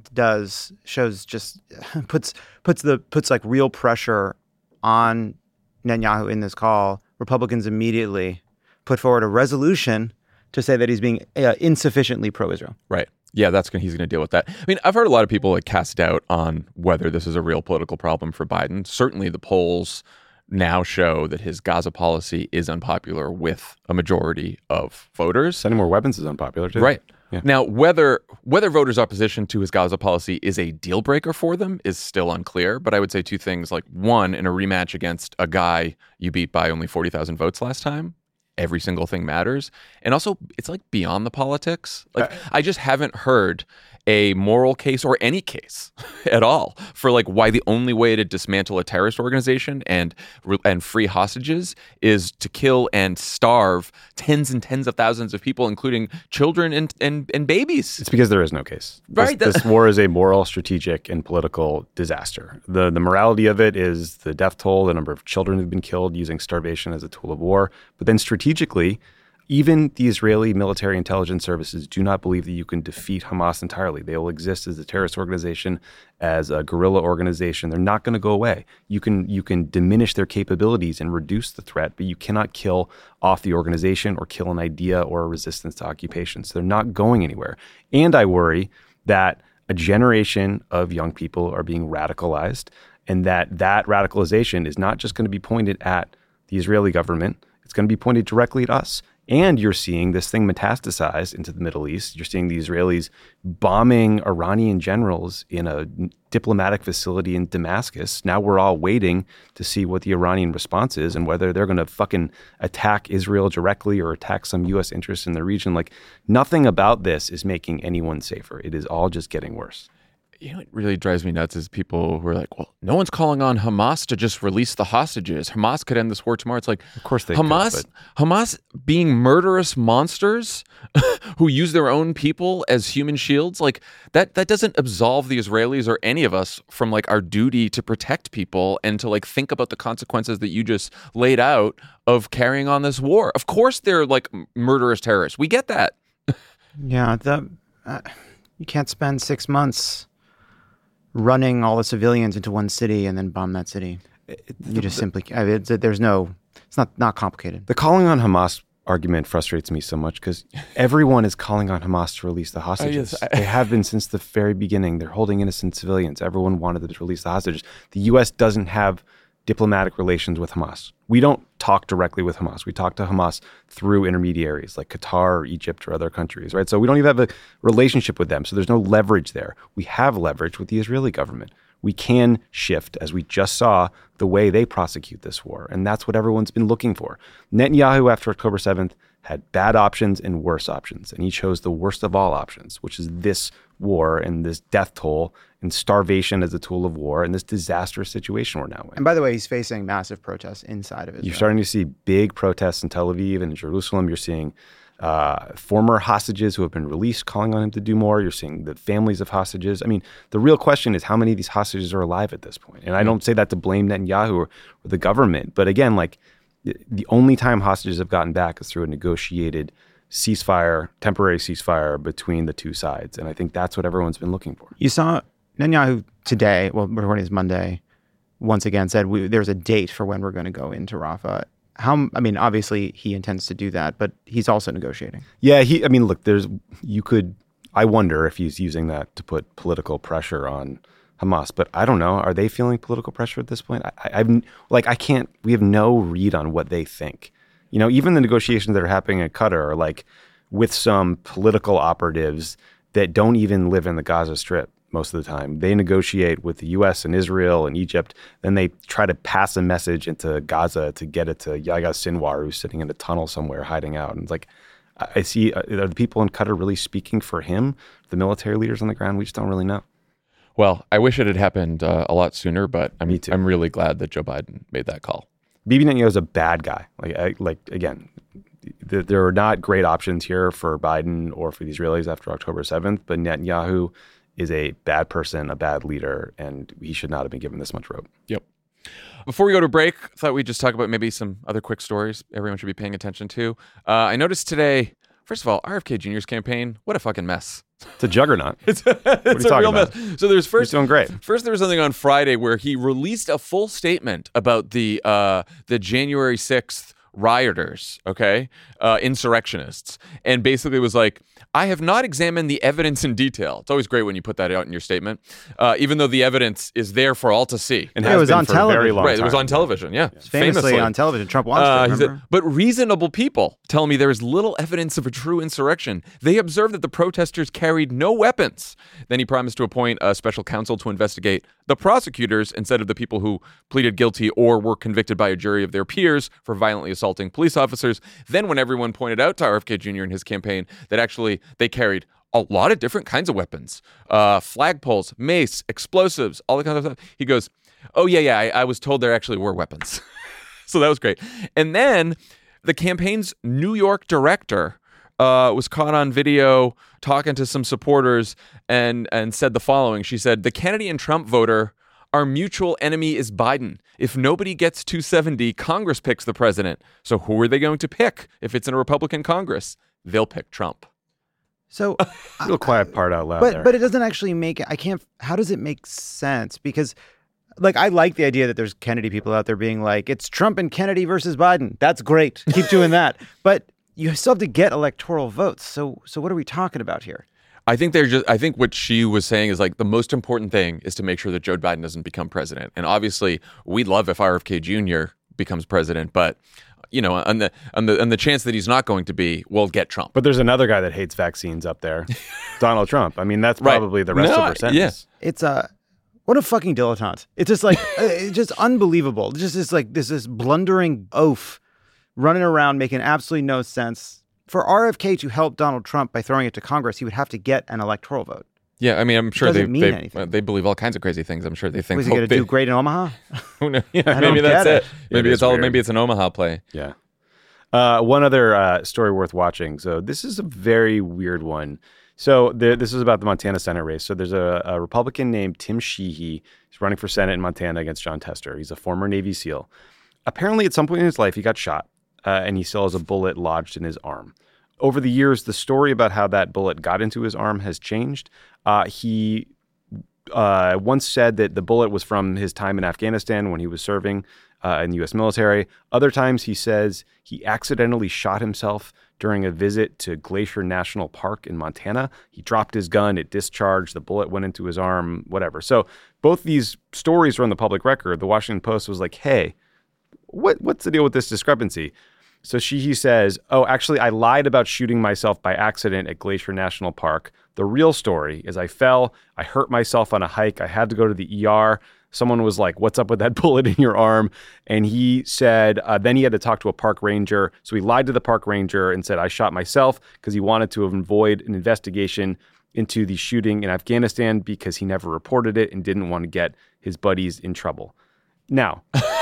puts like real pressure on Netanyahu in this call. Republicans immediately put forward a resolution to say that he's being insufficiently pro-Israel. Right. Yeah, he's going to deal with that. I mean, I've heard a lot of people like cast doubt on whether this is a real political problem for Biden. Certainly the polls now show that his Gaza policy is unpopular with a majority of voters. Sending more weapons is unpopular too. Right. Yeah. Now, whether voters' opposition to his Gaza policy is a deal breaker for them is still unclear. But I would say two things. Like, one, in a rematch against a guy you beat by only 40,000 votes last time, every single thing matters. And also, it's like beyond the politics. Like, I just haven't heard a moral case or any case at all for like why the only way to dismantle a terrorist organization and free hostages is to kill and starve tens and tens of thousands of people, including children and babies. It's because there is no case. Right. This war is a moral, strategic, and political disaster. The morality of it is the death toll, the number of children who've been killed using starvation as a tool of war. But then strategically, even the Israeli military intelligence services do not believe that you can defeat Hamas entirely. They will exist as a terrorist organization, as a guerrilla organization. They're not going to go away. You can diminish their capabilities and reduce the threat, but you cannot kill off the organization or kill an idea or a resistance to occupation. So they're not going anywhere. And I worry that a generation of young people are being radicalized, and that radicalization is not just going to be pointed at the Israeli government. It's going to be pointed directly at us. And you're seeing this thing metastasize into the Middle East. You're seeing the Israelis bombing Iranian generals in a diplomatic facility in Damascus. Now we're all waiting to see what the Iranian response is and whether they're going to fucking attack Israel directly or attack some U.S. interests in the region. Like, nothing about this is making anyone safer. It is all just getting worse. You know what really drives me nuts is people who are like, well, no one's calling on Hamas to just release the hostages. Hamas could end this war tomorrow. It's like, of course they Hamas being murderous monsters who use their own people as human shields, like that doesn't absolve the Israelis or any of us from like our duty to protect people and to like think about the consequences that you just laid out of carrying on this war. Of course they're like murderous terrorists. We get that. Yeah, you can't spend 6 months running all the civilians into one city and then bomb that city. You just simply, there's no, it's not complicated. The calling on Hamas argument frustrates me so much because everyone is calling on Hamas to release the hostages. They have been since the very beginning. They're holding innocent civilians. Everyone wanted them to release the hostages. The U.S. doesn't have diplomatic relations with Hamas. We don't talk directly with Hamas. We talk to Hamas through intermediaries like Qatar or Egypt or other countries, right? So we don't even have a relationship with them. So there's no leverage there. We have leverage with the Israeli government. We can shift, as we just saw, the way they prosecute this war. And that's what everyone's been looking for. Netanyahu, after October 7th, had bad options and worse options. And he chose the worst of all options, which is this war and this death toll and starvation as a tool of war and this disastrous situation we're now in. And by the way, he's facing massive protests inside of Israel. You're starting to see big protests in Tel Aviv and in Jerusalem. You're seeing former hostages who have been released calling on him to do more. You're seeing the families of hostages. I mean, the real question is how many of these hostages are alive at this point? And I don't say that to blame Netanyahu or the government. But again, like the only time hostages have gotten back is through a negotiated ceasefire, temporary ceasefire between the two sides. And I think that's what everyone's been looking for. You saw Netanyahu today, well, recording is Monday, once again said there's a date for when we're going to go into Rafah. Obviously he intends to do that, but he's also negotiating. Yeah, look, I wonder if he's using that to put political pressure on Hamas, but I don't know. Are they feeling political pressure at this point? We have no read on what they think. You know, even the negotiations that are happening in Qatar are like with some political operatives that don't even live in the Gaza Strip most of the time. They negotiate with the U.S. and Israel and Egypt. Then they try to pass a message into Gaza to get it to Yahya Sinwar, who's sitting in a tunnel somewhere hiding out. And it's like, I see, are the people in Qatar really speaking for him? The military leaders on the ground? We just don't really know. Well, I wish it had happened a lot sooner, but Me too. I'm really glad that Joe Biden made that call. Bibi Netanyahu is a bad guy. Again, there are not great options here for Biden or for the Israelis after October 7th, but Netanyahu is a bad person, a bad leader, and he should not have been given this much rope. Yep. Before we go to break, I thought we'd just talk about maybe some other quick stories everyone should be paying attention to. I noticed today, first of all, RFK Jr.'s campaign, what a fucking mess. It's a juggernaut. It's a real mess. So there's He's doing great. First, there was something on Friday where he released a full statement about the January 6th rioters, insurrectionists, and basically was like, I have not examined the evidence in detail. It's always great when you put that out in your statement, even though the evidence is there for all to see. And it was been on for television. A very long Right, time. it was on television, yeah. Famously on television. Trump watched it, He said, remember? but reasonable people tell me there is little evidence of a true insurrection. They observed that the protesters carried no weapons. Then he promised to appoint a special counsel to investigate the prosecutors instead of the people who pleaded guilty or were convicted by a jury of their peers for violently assaulting police officers. Then when everyone pointed out to RFK Jr. in his campaign that actually they carried a lot of different kinds of weapons, flagpoles, mace, explosives, all that kind of stuff, he goes, oh, yeah, I was told there actually were weapons. So that was great. And then the campaign's New York director was caught on video talking to some supporters and said the following. She said, the Kennedy and Trump voter, our mutual enemy is Biden. If nobody gets 270, Congress picks the president. So who are they going to pick if it's in a Republican Congress? They'll pick Trump. So Little quiet part out loud there. But it doesn't actually make it. How does it make sense? Because I like the idea that there's Kennedy people out there being like, it's Trump and Kennedy versus Biden. That's great. Keep doing that. But you still have to get electoral votes. So what are we talking about here? I think what she was saying is like the most important thing is to make sure that Joe Biden doesn't become president. And obviously we'd love if RFK Jr. becomes president, but you know, on the chance that he's not going to be, we'll get Trump. But there's another guy that hates vaccines up there, Donald Trump. I mean, that's probably the rest of her sentence. Yeah. It's what a fucking dilettante. It's just like it's just unbelievable. It's just this blundering oaf running around making absolutely no sense. For RFK to help Donald Trump by throwing it to Congress, he would have to get an electoral vote. Yeah, I mean, I'm sure doesn't mean anything. They believe all kinds of crazy things. I'm sure they think. Was he going to do great in Omaha? Who knows? Yeah, I maybe don't that's get it. Maybe it's all. weird. Maybe it's an Omaha play. Yeah. One other story worth watching. So this is a very weird one. So this is about the Montana Senate race. So there's a Republican named Tim Sheehy. He's running for Senate in Montana against Jon Tester. He's a former Navy SEAL. Apparently, at some point in his life, he got shot, and he still has a bullet lodged in his arm. Over the years, the story about how that bullet got into his arm has changed. He once said that the bullet was from his time in Afghanistan when he was serving in the U.S. military. Other times he says he accidentally shot himself during a visit to Glacier National Park in Montana. He dropped his gun, it discharged, the bullet went into his arm, whatever. So both these stories are on the public record. The Washington Post was like, hey, what's the deal with this discrepancy? So he says, oh, actually, I lied about shooting myself by accident at Glacier National Park. The real story is I fell, I hurt myself on a hike, I had to go to the ER. Someone was like, what's up with that bullet in your arm? And he said, then he had to talk to a park ranger. So he lied to the park ranger and said, I shot myself because he wanted to avoid an investigation into the shooting in Afghanistan because he never reported it and didn't want to get his buddies in trouble. Now,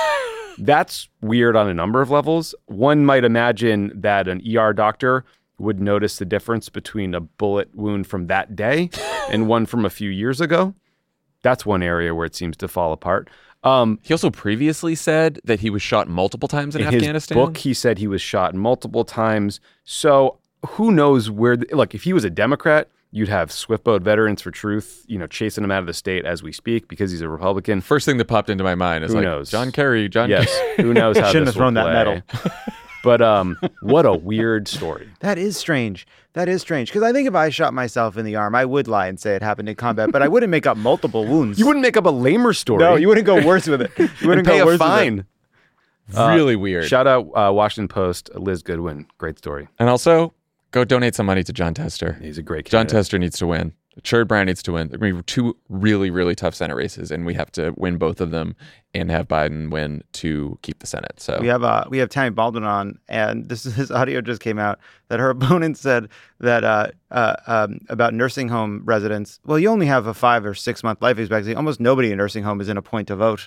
that's weird on a number of levels. One might imagine that an ER doctor would notice the difference between a bullet wound from that day and one from a few years ago. That's one area where it seems to fall apart. He also previously said that he was shot multiple times in Afghanistan. His book, he said he was shot multiple times. So who knows where... Look, if he was a Democrat, you'd have Swift Boat Veterans for Truth, chasing him out of the state as we speak because he's a Republican. First thing that popped into my mind is who like, knows? John Kerry. Yes, who knows how shouldn't this have thrown will that medal. But what a weird story. That is strange. Because I think if I shot myself in the arm, I would lie and say it happened in combat, but I wouldn't make up multiple wounds. You wouldn't make up a lamer story. No, you wouldn't go worse with it. You wouldn't pay go a worse fine. with it. Really weird. Shout out Washington Post, Liz Goodwin. Great story. And also, go donate some money to John Tester. He's a great John candidate. Tester needs to win. Sherrod Brown needs to win. There are going to be two really, really tough Senate races, and we have to win both of them and have Biden win to keep the Senate. So We have Tammy Baldwin on, and this audio just came out that her opponent said that about nursing home residents. Well, you only have a 5 or 6 month life expectancy. Almost nobody in a nursing home is in a point to vote.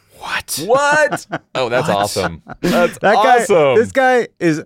What? Oh, that's awesome. That's That awesome. guy, this guy is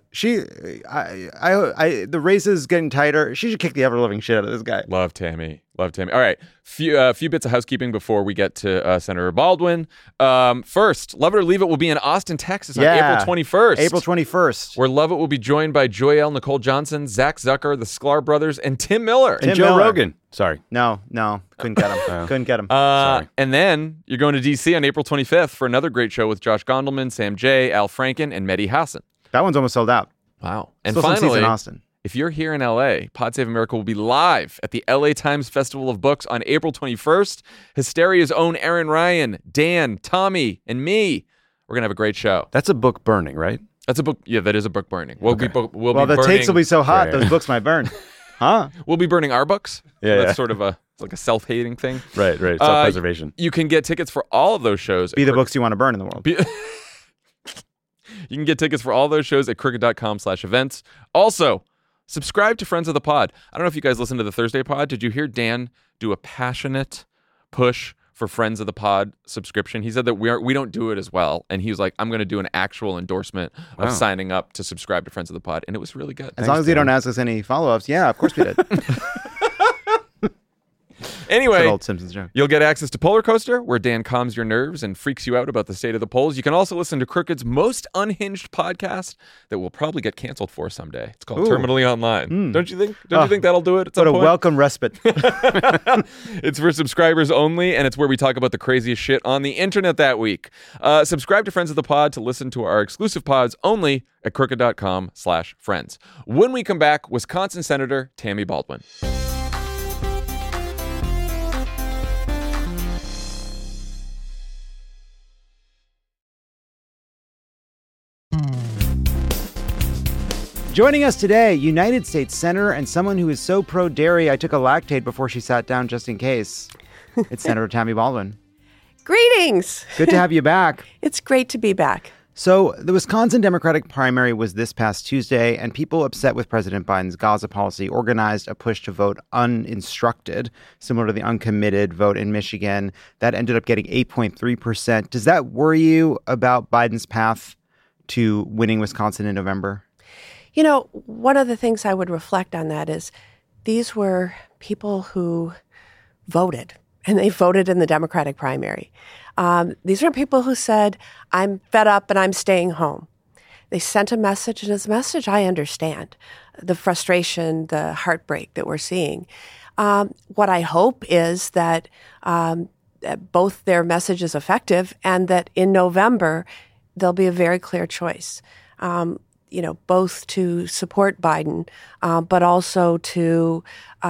the race is getting tighter. She should kick the ever living shit out of this guy. Love Tammy. All right. Few bits of housekeeping before we get to Senator Baldwin. First, Love It or Leave It will be in Austin, Texas on April 21st. April 21st. Where Love It will be joined by Joyelle Nicole Johnson, Zach Zucker, the Sklar brothers, and Tim Miller. And Tim Joe Miller. Rogan. Sorry. No, couldn't get him. Couldn't get him. Sorry. And then you're going to D.C. on April 25th for another great show with Josh Gondelman, Sam Jay, Al Franken, and Mehdi Hassan. That one's almost sold out. Wow. And Still some seats finally, in Austin. if you're here in LA, Pod Save America will be live at the LA Times Festival of Books on April 21st. Hysteria's own Aaron Ryan, Dan, Tommy, and me. We're going to have a great show. That's a book burning, right? That's a book. Yeah, that is a book burning. We'll be Well, be the burning, takes will be so hot, Yeah. those books might burn. Huh? We'll be burning our books. Yeah, That's yeah. sort of it's like a self-hating thing. Right. Self-preservation. You can get tickets for all of those shows. Be the books you want to burn in the world. You can get tickets for all those shows at crooked.com/events. Also, subscribe to Friends of the Pod. I don't know if you guys listened to the Thursday pod. Did you hear Dan do a passionate push for Friends of the Pod subscription? He said that we don't do it as well. And he was like, I'm going to do an actual endorsement of signing up to subscribe to Friends of the Pod. And it was really good. As long as you don't ask us any follow-ups. Yeah, of course we did. Anyway, It's an old Simpsons joke. you'll get access to Polar Coaster, where Dan calms your nerves and freaks you out about the state of the polls. You can also listen to Crooked's most unhinged podcast that will probably get canceled for someday. It's called Ooh. Terminally Online. Don't you think? Don't you think that'll do it at some What a point? welcome respite. It's for subscribers only, and it's where we talk about the craziest shit on the internet that week. Subscribe to Friends of the Pod to listen to our exclusive pods only at crooked.com/friends. When we come back, Wisconsin Senator Tammy Baldwin. Joining us today, United States Senator and someone who is so pro-dairy I took a Lactaid before she sat down just in case. It's Senator Tammy Baldwin. Greetings. Good to have you back. It's great to be back. So the Wisconsin Democratic primary was this past Tuesday, and people upset with President Biden's Gaza policy organized a push to vote uninstructed, similar to the uncommitted vote in Michigan. That ended up getting 8.3%. Does that worry you about Biden's path to winning Wisconsin in November? You know, one of the things I would reflect on that is these were people who voted, and they voted in the Democratic primary. These are people who said, I'm fed up and I'm staying home. They sent a message, and it's a message I understand. the frustration, the heartbreak that we're seeing. What I hope is that both their message is effective and that in November there'll be a very clear choice, both to support Biden, but also to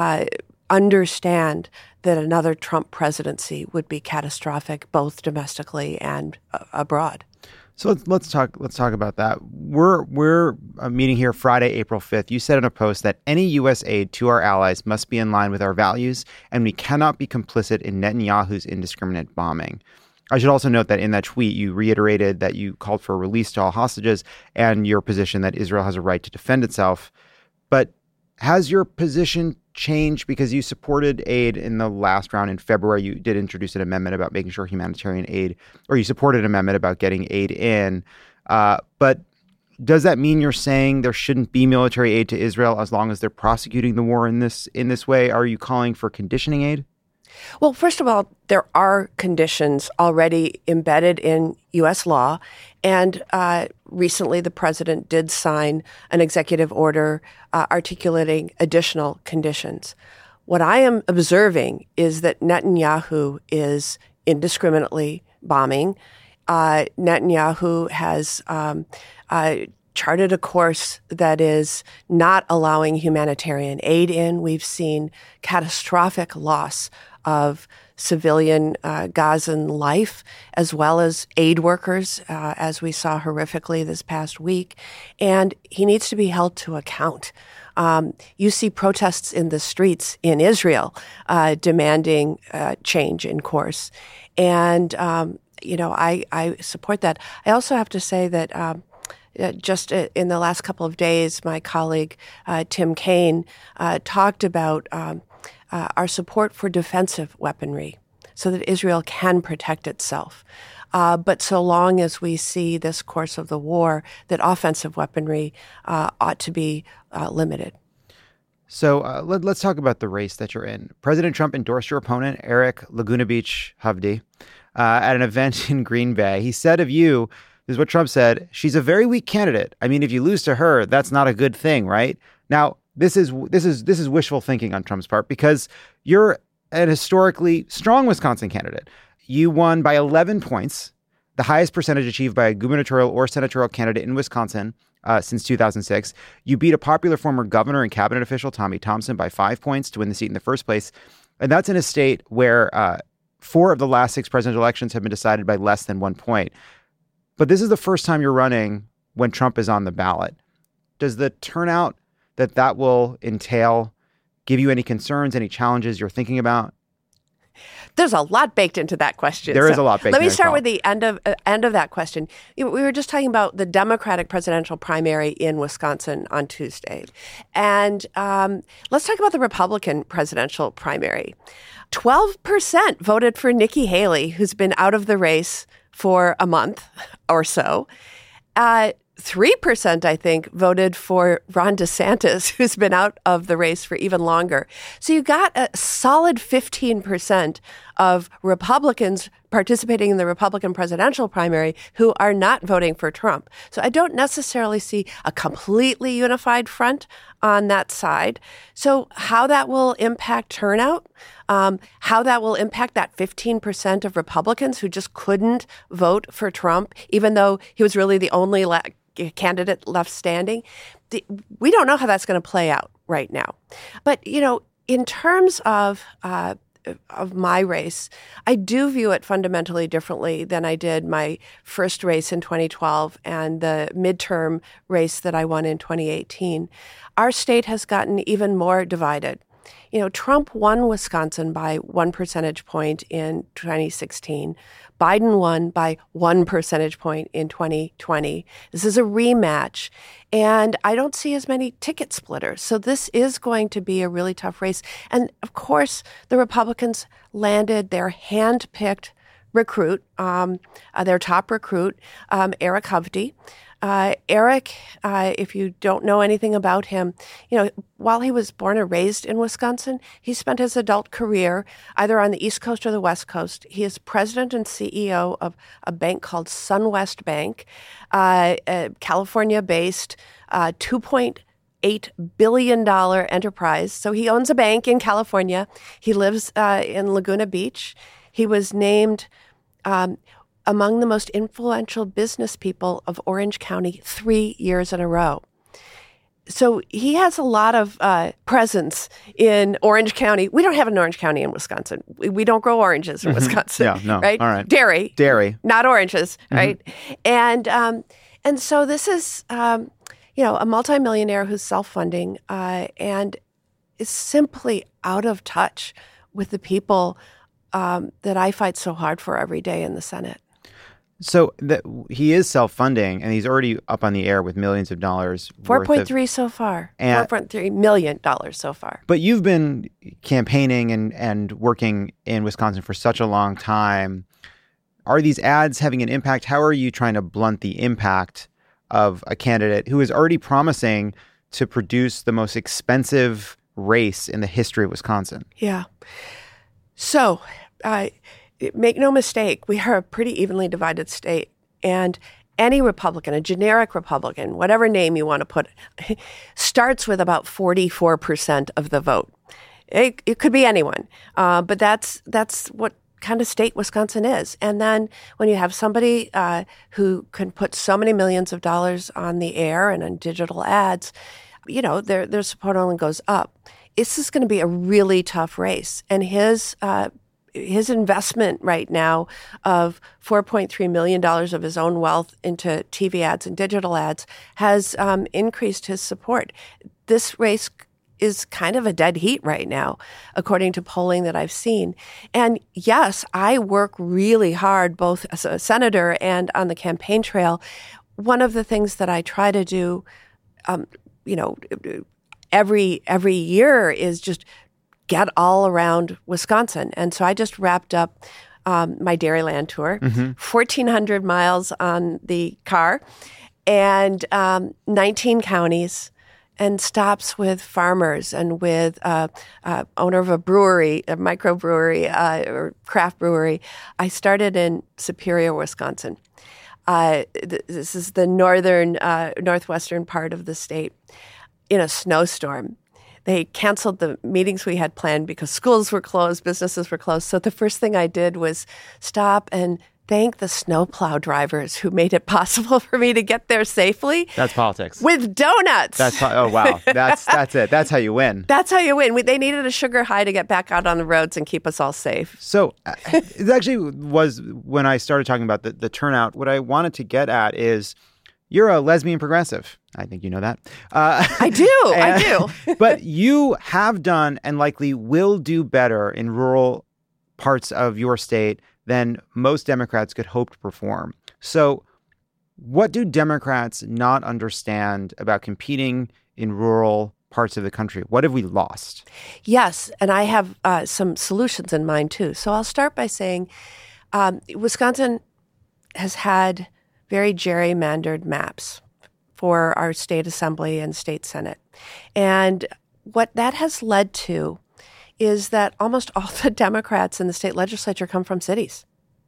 understand that another Trump presidency would be catastrophic, both domestically and abroad. So let's talk about that. We're meeting here Friday, April 5th. You said in a post that any U.S. aid to our allies must be in line with our values, and we cannot be complicit in Netanyahu's indiscriminate bombing. I should also note that in that tweet, you reiterated that you called for a release to all hostages and your position that Israel has a right to defend itself. But has your position changed because you supported aid in the last round in February? You did introduce an amendment about making sure humanitarian aid, or you supported an amendment about getting aid in. But does that mean you're saying there shouldn't be military aid to Israel as long as they're prosecuting the war in this way? Are you calling for conditioning aid? Well, first of all, there are conditions already embedded in U.S. law. And recently, the president did sign an executive order articulating additional conditions. What I am observing is that Netanyahu is indiscriminately bombing. Netanyahu has charted a course that is not allowing humanitarian aid in. We've seen catastrophic loss of civilian Gazan life, as well as aid workers, as we saw horrifically this past week. And he needs to be held to account. You see protests in the streets in Israel demanding change in course. And, I support that. I also have to say that just in the last couple of days, my colleague Tim Kaine talked about our support for defensive weaponry so that Israel can protect itself. But so long as we see this course of the war, that offensive weaponry ought to be limited. So let's talk about the race that you're in. President Trump endorsed your opponent, Eric Lagunabich Havdi, at an event in Green Bay. He said of you, this is what Trump said, "She's a very weak candidate. I mean, if you lose to her, that's not a good thing, right?" Now, this is wishful thinking on Trump's part because you're an historically strong Wisconsin candidate. You won by 11 points, the highest percentage achieved by a gubernatorial or senatorial candidate in Wisconsin since 2006. You beat a popular former governor and cabinet official, Tommy Thompson, by 5 points to win the seat in the first place. And that's in a state where 4 of the last 6 presidential elections have been decided by less than 1 point. But this is the first time you're running when Trump is on the ballot. Does the turnout that will entail give you any concerns, any challenges you're thinking about? There's a lot baked into that question. There is a lot baked into that. Let me start with the end of that question. We were just talking about the Democratic presidential primary in Wisconsin on Tuesday. And let's talk about the Republican presidential primary. 12% voted for Nikki Haley, who's been out of the race for a month or so. 3%, I think, voted for Ron DeSantis, who's been out of the race for even longer. So you got a solid 15% of Republicans participating in the Republican presidential primary who are not voting for Trump. So I don't necessarily see a completely unified front on that side. So how that will impact turnout, how that will impact that 15% of Republicans who just couldn't vote for Trump, even though he was really the only candidate left standing. We don't know how that's going to play out right now. But, in terms of my race, I do view it fundamentally differently than I did my first race in 2012 and the midterm race that I won in 2018. Our state has gotten even more divided. Trump won Wisconsin by 1 percentage point in 2016. Biden won by 1 percentage point in 2020. This is a rematch, and I don't see as many ticket splitters. So this is going to be a really tough race. And of course, the Republicans landed their hand-picked recruit, their top recruit, Eric Havdi. Eric, if you don't know anything about him, while he was born and raised in Wisconsin, he spent his adult career either on the East Coast or the West Coast. He is president and CEO of a bank called SunWest Bank, California-based, $2.5 $8 billion enterprise. So he owns a bank in California. He lives in Laguna Beach. He was named among the most influential business people of Orange County 3 years in a row. So he has a lot of presence in Orange County. We don't have an Orange County in Wisconsin. We don't grow oranges in Wisconsin. Yeah, no. Right? All right. Dairy, not oranges, right? And so this is a multimillionaire who's self-funding and is simply out of touch with the people that I fight so hard for every day in the Senate. So he is self-funding, and he's already up on the air with millions of dollars. $4.3 so far. $4.3 million so far. But you've been campaigning and working in Wisconsin for such a long time. Are these ads having an impact? How are you trying to blunt the impact of a candidate who is already promising to produce the most expensive race in the history of Wisconsin? Yeah. So, make no mistake, we are a pretty evenly divided state. And any Republican, a generic Republican, whatever name you want to put, starts with about 44% of the vote. It could be anyone, but that's what kind of state Wisconsin is. And then when you have somebody who can put so many millions of dollars on the air and on digital ads, their support only goes up. This is going to be a really tough race. And his investment right now of $4.3 million of his own wealth into TV ads and digital ads has increased his support. This race is kind of a dead heat right now, according to polling that I've seen. And yes, I work really hard, both as a senator and on the campaign trail. One of the things that I try to do, every year is just get all around Wisconsin. And so I just wrapped up my Dairyland tour, 1,400 miles on the car and 19 counties, and stops with farmers and with owner of a brewery, a microbrewery or craft brewery. I started in Superior, Wisconsin. This is the northwestern part of the state. In a snowstorm, they canceled the meetings we had planned because schools were closed, businesses were closed. So the first thing I did was stop and thank the snowplow drivers who made it possible for me to get there safely. That's politics. With donuts. Oh, wow. That's it. That's how you win. That's how you win. They needed a sugar high to get back out on the roads and keep us all safe. So it actually was when I started talking about the turnout, what I wanted to get at is you're a lesbian progressive. I think you know that. I do. But you have done and likely will do better in rural parts of your state than most Democrats could hope to perform. So what do Democrats not understand about competing in rural parts of the country? What have we lost? Yes, and I have some solutions in mind, too. So I'll start by saying Wisconsin has had very gerrymandered maps for our state assembly and state senate. And what that has led to is that almost all the Democrats in the state legislature come from cities,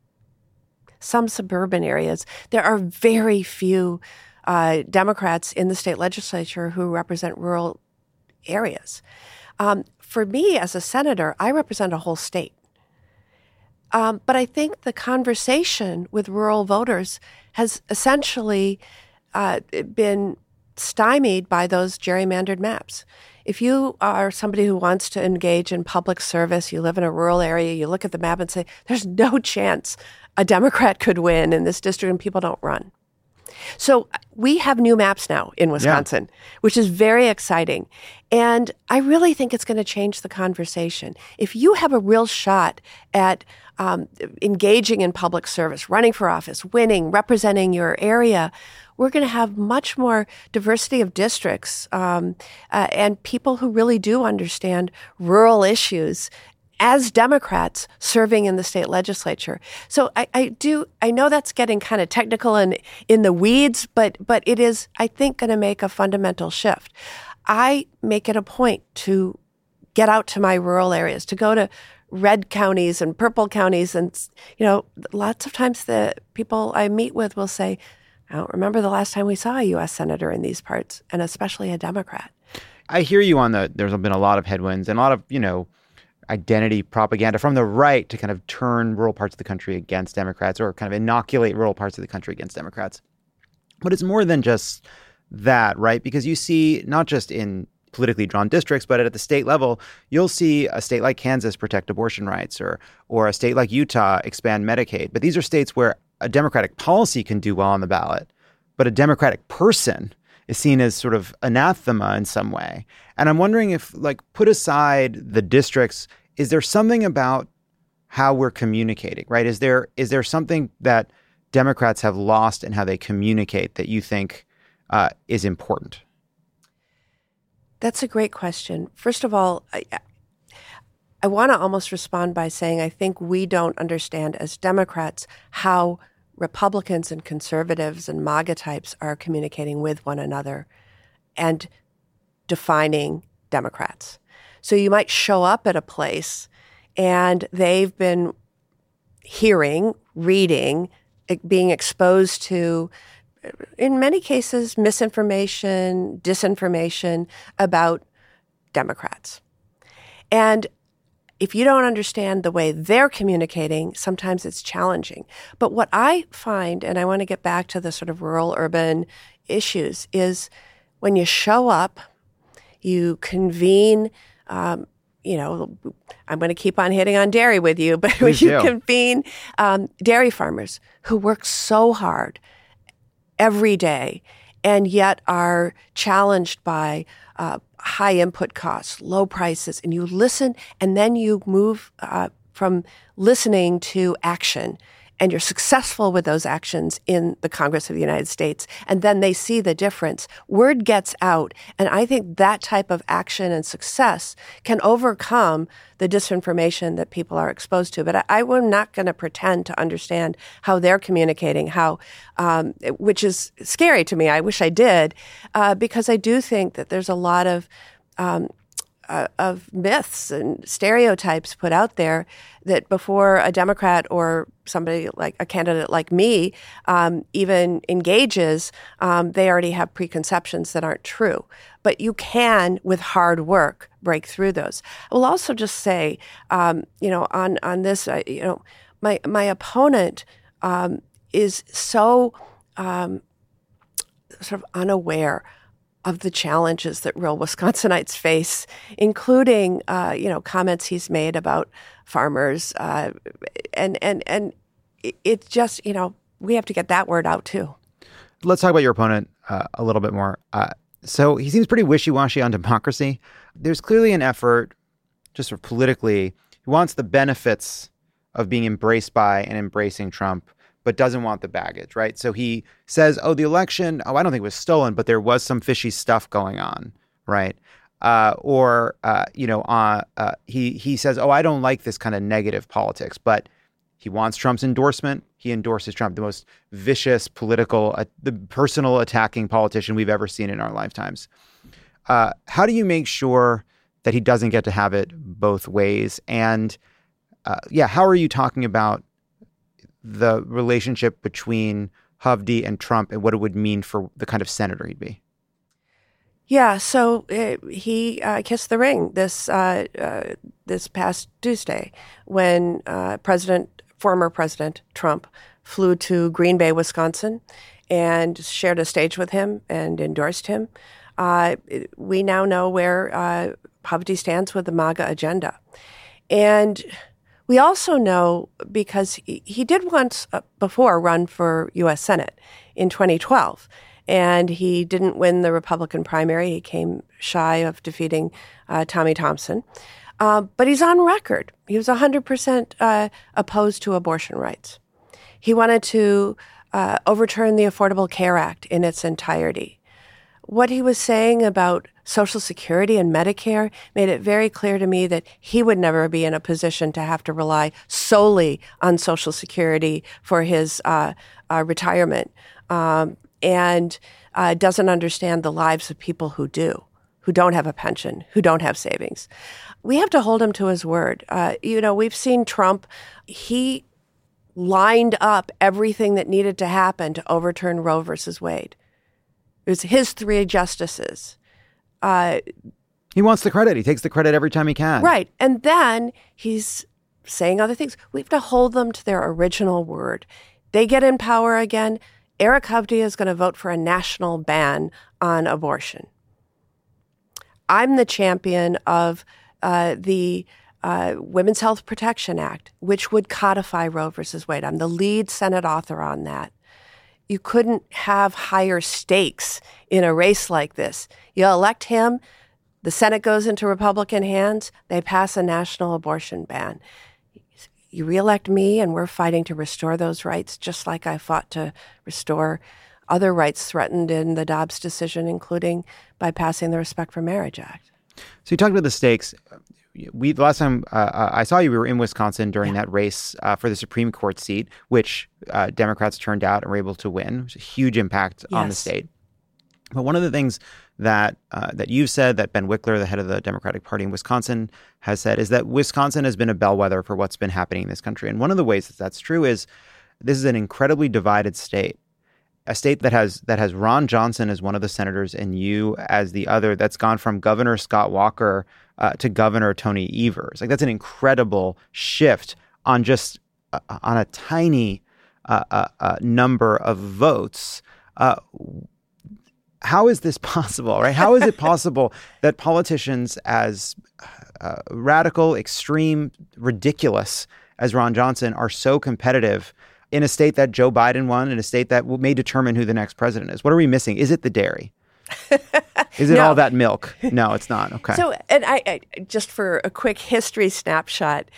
some suburban areas. There are very few Democrats in the state legislature who represent rural areas. For me, as a senator, I represent a whole state. But I think the conversation with rural voters has essentially been stymied by those gerrymandered maps. If you are somebody who wants to engage in public service, you live in a rural area, you look at the map and say, there's no chance a Democrat could win in this district, and people don't run. So we have new maps now in Wisconsin, which is very exciting. And I really think it's going to change the conversation. If you have a real shot at engaging in public service, running for office, winning, representing your area, we're going to have much more diversity of districts and people who really do understand rural issues as Democrats serving in the state legislature. So I know that's getting kind of technical and in the weeds, but it is, I think, going to make a fundamental shift. I make it a point to get out to my rural areas, to go to red counties and purple counties. And, lots of times the people I meet with will say, I don't remember the last time we saw a U.S. senator in these parts, and especially a Democrat. I hear you on there's been a lot of headwinds and a lot of, identity propaganda from the right to kind of turn rural parts of the country against Democrats or kind of inoculate rural parts of the country against Democrats. But it's more than just that, right? Because you see, not just in politically drawn districts, but at the state level, you'll see a state like Kansas protect abortion rights or a state like Utah expand Medicaid. But these are states where a Democratic policy can do well on the ballot, but a Democratic person is seen as sort of anathema in some way. And I'm wondering if, put aside the districts, is there something about how we're communicating, right? Is there something that Democrats have lost in how they communicate that you think is important? That's a great question. First of all, I want to almost respond by saying I think we don't understand as Democrats how Republicans and conservatives and MAGA types are communicating with one another and defining Democrats. So you might show up at a place and they've been hearing, reading, being exposed to, in many cases, misinformation, disinformation about Democrats. And if you don't understand the way they're communicating, sometimes it's challenging. But what I find, and I want to get back to the sort of rural-urban issues, is when you show up, you convene, I'm going to keep on hitting on dairy with you, but when you convene dairy farmers who work so hard every day and yet are challenged by high input costs, low prices, and you listen, and then you move from listening to action, and you're successful with those actions in the Congress of the United States, and then they see the difference. Word gets out, and I think that type of action and success can overcome the disinformation that people are exposed to. But I'm not going to pretend to understand how they're communicating, which is scary to me. I wish I did, because I do think that there's a lot of myths and stereotypes put out there that before a Democrat or somebody like a candidate like me even engages, they already have preconceptions that aren't true. But you can, with hard work, break through those. I will also just say, on this, my opponent is so sort of unaware of the challenges that real Wisconsinites face, including, comments he's made about farmers. And it's just, we have to get that word out too. Let's talk about your opponent a little bit more. So he seems pretty wishy-washy on democracy. There's clearly an effort, just sort of politically, he wants the benefits of being embraced by and embracing Trump, but doesn't want the baggage, right? So he says, the election, I don't think it was stolen, but there was some fishy stuff going on, right? He says, I don't like this kind of negative politics, but he wants Trump's endorsement. He endorses Trump, the most vicious the personal attacking politician we've ever seen in our lifetimes. How do you make sure that he doesn't get to have it both ways? And how are you talking about the relationship between Hovde and Trump and what it would mean for the kind of senator he'd be? Yeah, so he kissed the ring this past Tuesday when former President Trump flew to Green Bay, Wisconsin, and shared a stage with him and endorsed him. We now know where Hovde stands with the MAGA agenda. And we also know, because he did once before run for U.S. Senate in 2012, and he didn't win the Republican primary. He came shy of defeating Tommy Thompson. But he's on record. He was 100% opposed to abortion rights. He wanted to overturn the Affordable Care Act in its entirety. What he was saying about Social Security and Medicare made it very clear to me that he would never be in a position to have to rely solely on Social Security for his retirement, and doesn't understand the lives of people who don't have a pension, who don't have savings. We have to hold him to his word. We've seen Trump. He lined up everything that needed to happen to overturn Roe versus Wade. It was his 3 justices. He wants the credit. He takes the credit every time he can. Right. And then he's saying other things. We have to hold them to their original word. They get in power again. Eric Hovde is going to vote for a national ban on abortion. I'm the champion of the Women's Health Protection Act, which would codify Roe versus Wade. I'm the lead Senate author on that. You couldn't have higher stakes in a race like this. You elect him, the Senate goes into Republican hands, they pass a national abortion ban. You reelect me, and we're fighting to restore those rights, just like I fought to restore other rights threatened in the Dobbs decision, including by passing the Respect for Marriage Act. So you talked about the stakes. The last time I saw you, we were in Wisconsin during that race for the Supreme Court seat, which Democrats turned out and were able to win. It was a huge impact on the state. But one of the things that you've said, that Ben Wickler, the head of the Democratic Party in Wisconsin, has said, is that Wisconsin has been a bellwether for what's been happening in this country. And one of the ways that that's true is this is an incredibly divided state, a state that has Ron Johnson as one of the senators and you as the other, that's gone from Governor Scott Walker to Governor Tony Evers. Like, that's an incredible shift on just on a tiny number of votes. How is this possible, right? How is it possible that politicians as radical, extreme, ridiculous as Ron Johnson are so competitive in a state that Joe Biden won, in a state that may determine who the next president is? What are we missing? Is it the dairy? Is it all that milk? No, it's not. Okay. So, and I just for a quick history snapshot,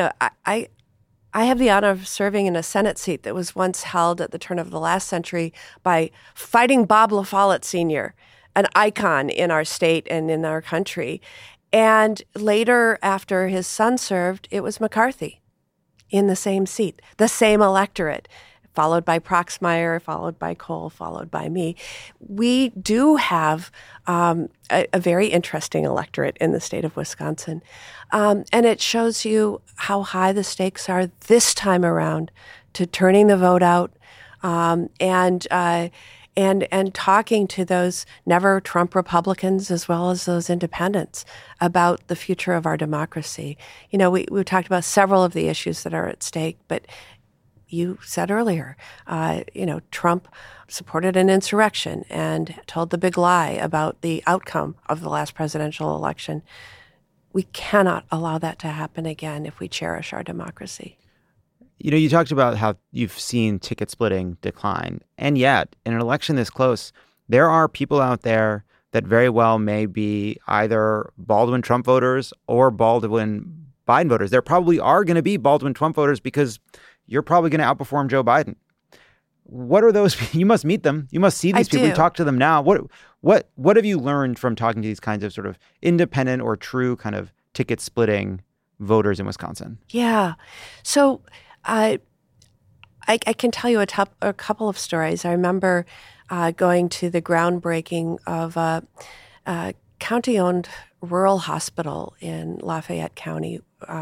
I have the honor of serving in a Senate seat that was once held at the turn of the last century by Fighting Bob La Follette Sr., an icon in our state and in our country. And later, after his son served, it was McCarthy in the same seat, the same electorate, followed by Proxmire, followed by Cole, followed by me. We do have a very interesting electorate in the state of Wisconsin. And it shows you how high the stakes are this time around to turning the vote out and talking to those never Trump Republicans as well as those independents about the future of our democracy. You know, we talked about several of the issues that are at stake, but you said earlier, Trump supported an insurrection and told the big lie about the outcome of the last presidential election. We cannot allow that to happen again if we cherish our democracy. You know, you talked about how you've seen ticket splitting decline. And yet, in an election this close, there are people out there that very well may be either Baldwin Trump voters or Baldwin Biden voters. There probably are going to be Baldwin Trump voters because you're probably going to outperform Joe Biden. What are those? You must meet them. You must see these people. You talk to them now. What have you learned from talking to these kinds of sort of independent or true kind of ticket splitting voters in Wisconsin? Yeah. So I can tell you a couple of stories. I remember going to the groundbreaking of a county-owned rural hospital in Lafayette County.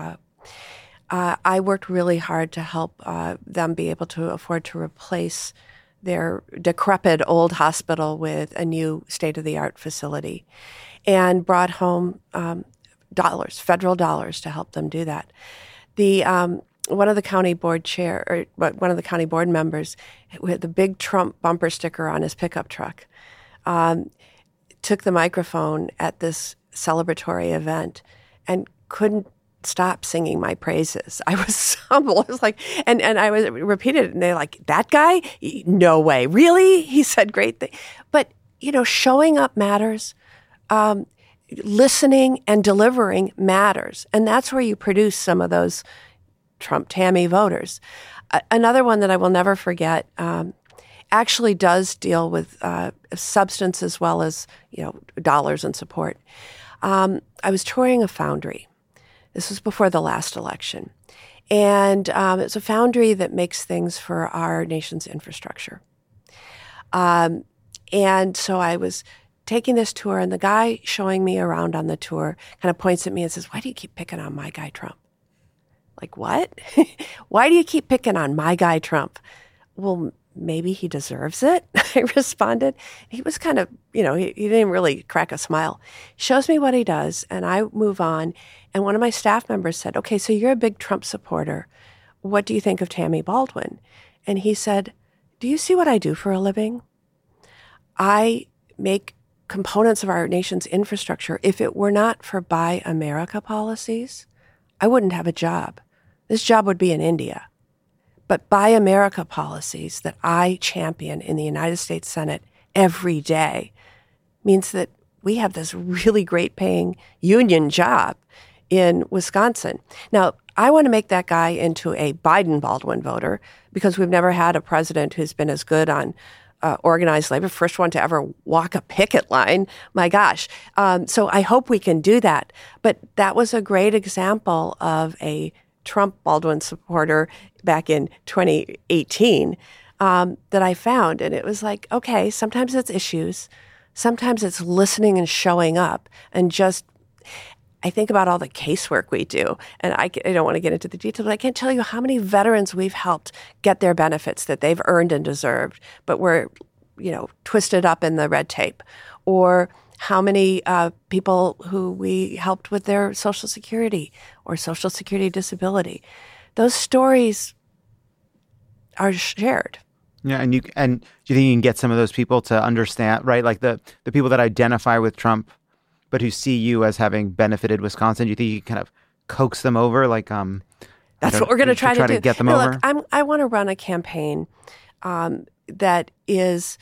I worked really hard to help them be able to afford to replace their decrepit old hospital with a new state-of-the-art facility, and brought home federal dollars to help them do that. One of the county board one of the county board members, with the big Trump bumper sticker on his pickup truck, took the microphone at this celebratory event and couldn't stop singing my praises. I was humble. I was like, and I was repeated, and they're like, "That guy? No way. Really?" He said great things. But, showing up matters. Listening and delivering matters. And that's where you produce some of those Trump Tammy voters. Another one that I will never forget actually does deal with substance as well as, dollars and support. I was touring a foundry. This was before the last election. And it's a foundry that makes things for our nation's infrastructure. And so I was taking this tour, and the guy showing me around on the tour kind of points at me and says, "Why do you keep picking on my guy, Trump?" Like, what? Why do you keep picking on my guy, Trump? Well, maybe he deserves it, I responded. He was kind of, he didn't really crack a smile. Shows me what he does, and I move on. And one of my staff members said, okay, so you're a big Trump supporter. What do you think of Tammy Baldwin? And he said, do you see what I do for a living? I make components of our nation's infrastructure. If it were not for Buy America policies, I wouldn't have a job. This job would be in India. But Buy America policies that I champion in the United States Senate every day means that we have this really great paying union job in Wisconsin. Now, I want to make that guy into a Biden-Baldwin voter because we've never had a president who's been as good on organized labor, first one to ever walk a picket line. My gosh. So I hope we can do that. But that was a great example of a Trump Baldwin supporter back in 2018 that I found. And it was like, okay, sometimes it's issues. Sometimes it's listening and showing up and just, I think about all the casework we do, and I don't want to get into the details, but I can't tell you how many veterans we've helped get their benefits that they've earned and deserved, but were, twisted up in the red tape, or how many people who we helped with their Social Security or Social Security disability. Those stories are shared. Yeah, and do you think you can get some of those people to understand, right? Like the people that identify with Trump, but who see you as having benefited Wisconsin? Do you think you can kind of coax them over? Like, that's what we're going to try to do. Get them over. Look, I want to run a campaign that is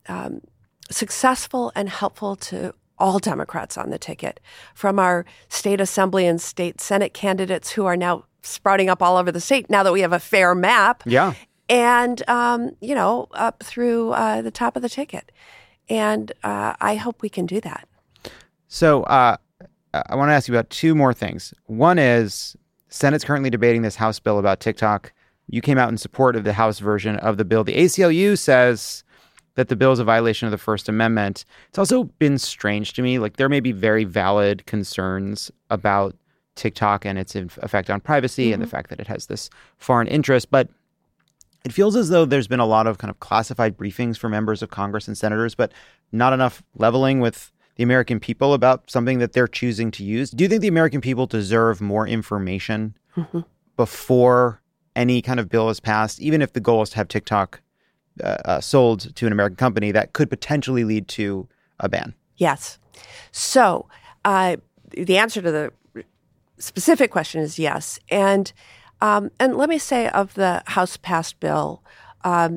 successful and helpful to all Democrats on the ticket, from our state assembly and state Senate candidates who are now sprouting up all over the state now that we have a fair map. Yeah. And, up through the top of the ticket. And I hope we can do that. So I want to ask you about two more things. One is Senate's currently debating this House bill about TikTok. You came out in support of the House version of the bill. The ACLU says that the bill is a violation of the First Amendment. It's also been strange to me. Like, there may be very valid concerns about TikTok and its effect on privacy and the fact that it has this foreign interest. But it feels as though there's been a lot of kind of classified briefings for members of Congress and senators, but not enough leveling with the American people about something that they're choosing to use. Do you think the American people deserve more information before any kind of bill is passed, even if the goal is to have TikTok sold to an American company that could potentially lead to a ban? Yes. So the answer to the specific question is yes. And let me say, of the House passed bill, I'm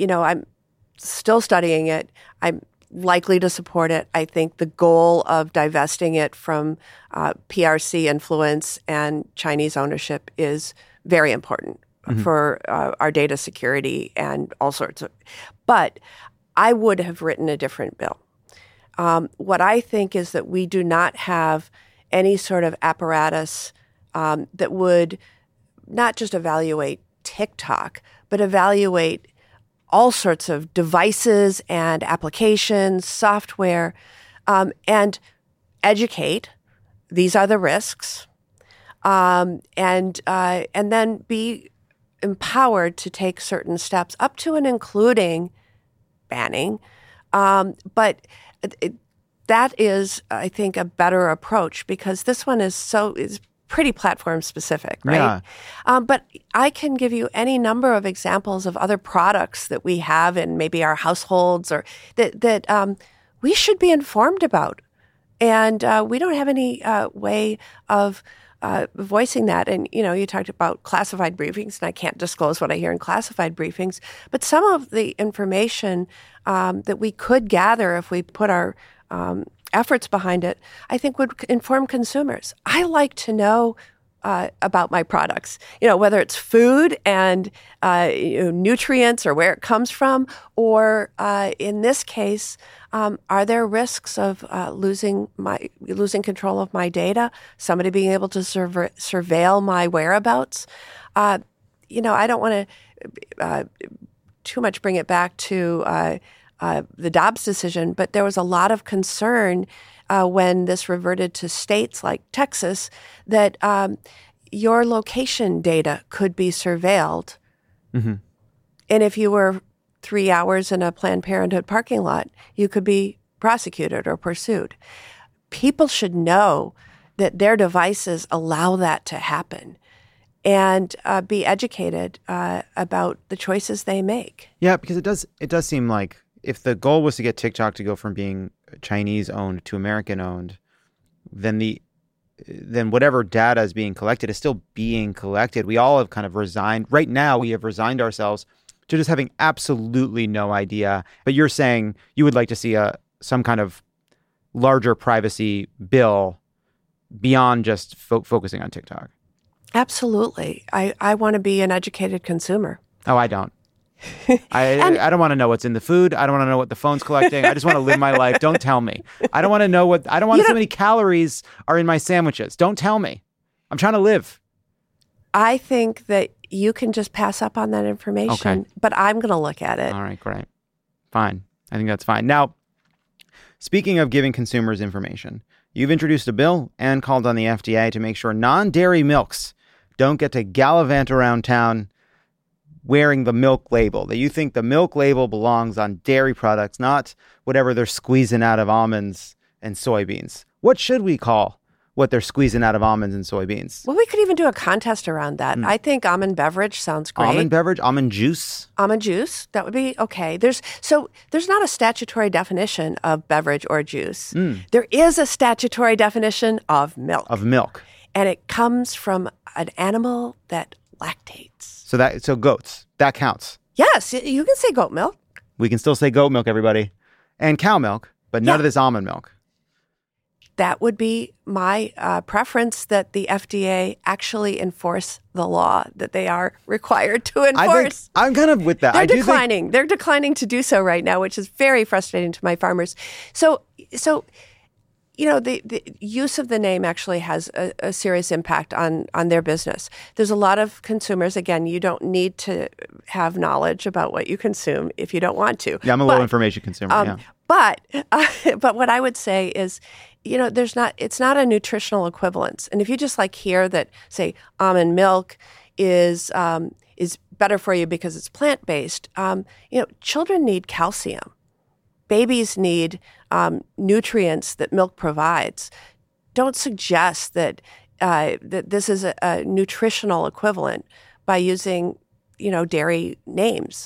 still studying it. I'm likely to support it. I think the goal of divesting it from PRC influence and Chinese ownership is very important for our data security and all sorts of. But I would have written a different bill. What I think is that we do not have any sort of apparatus that would not just evaluate TikTok, but evaluate all sorts of devices and applications, software, and educate. These are the risks, and then be empowered to take certain steps up to and including banning. But that is, I think, a better approach, because this one is pretty platform specific, right? Yeah. But I can give you any number of examples of other products that we have in maybe our households, or that we should be informed about. And we don't have any way of voicing that. And, you talked about classified briefings, and I can't disclose what I hear in classified briefings, but some of the information that we could gather if we put our efforts behind it, I think would inform consumers. I like to know about my products, whether it's food and nutrients or where it comes from, or in this case, are there risks of losing control of my data, somebody being able to surveil my whereabouts? I don't want to too much bring it back to the Dobbs decision, but there was a lot of concern when this reverted to states like Texas that, your location data could be surveilled. Mm-hmm. And if you were 3 hours in a Planned Parenthood parking lot, you could be prosecuted or pursued. People should know that their devices allow that to happen and be educated about the choices they make. Yeah, because it does seem like if the goal was to get TikTok to go from being Chinese-owned to American-owned, then whatever data is being collected is still being collected. We all have kind of resigned. Right now, we have resigned ourselves to just having absolutely no idea. But you're saying you would like to see some kind of larger privacy bill beyond just focusing on TikTok. Absolutely. I want to be an educated consumer. Oh, I don't. I don't want to know what's in the food. I don't want to know what the phone's collecting. I just want to live my life. Don't tell me. I don't want to know I don't want to see how many calories are in my sandwiches. Don't tell me. I'm trying to live. I think that you can just pass up on that information, Okay. but I'm going to look at it. All right, great. Fine. I think that's fine. Now, speaking of giving consumers information, you've introduced a bill and called on the FDA to make sure non-dairy milks don't get to gallivant around town wearing the milk label, that you think the milk label belongs on dairy products, not whatever they're squeezing out of almonds and soybeans. What should we call what they're squeezing out of almonds and soybeans? Well, we could even do a contest around that. I think almond beverage sounds great. Almond beverage, almond juice. Almond juice, that would be okay. There's not a statutory definition of beverage or juice. There is a statutory definition of milk. Of milk. And it comes from an animal that lactates. So goats, that counts. Yes, you can say goat milk. We can still say goat milk, everybody. And cow milk, but none of this almond milk. That would be my preference, that the FDA actually enforce the law that they are required to enforce. I'm kind of with that. They're declining. They're declining to do so right now, which is very frustrating to my farmers. So the use of the name actually has a serious impact on their business. There's a lot of consumers. Again, you don't need to have knowledge about what you consume if you don't want to. Yeah, I'm a low information consumer. Yeah. But what I would say is, it's not a nutritional equivalence. And if you just hear that, say, almond milk is better for you because it's plant-based, children need calcium. Babies need nutrients that milk provides. Don't suggest that this is a nutritional equivalent by using, dairy names.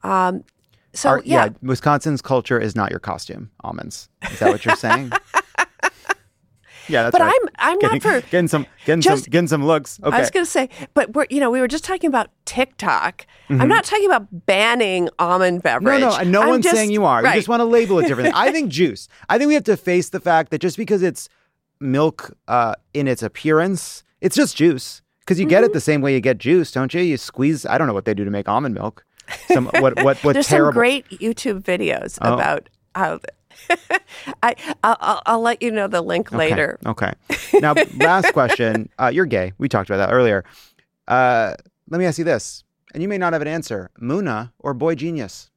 Wisconsin's culture is not your costume, almonds. Is that what you're saying? Yeah, that's but right. I'm not for getting some looks. Okay. I was going to say, but we were just talking about TikTok. Mm-hmm. I'm not talking about banning almond beverage. No one's saying you are. Right. You just want to label it differently. I think juice. I think we have to face the fact that just because it's milk in its appearance, it's just juice. Because you get it the same way you get juice, don't you? You squeeze. I don't know what they do to make almond milk. What There's terrible. some great YouTube videos about how. I'll let you know the link later. Okay. Now, last question. You're gay. We talked about that earlier. Let me ask you this, and you may not have an answer. Muna or Boy Genius?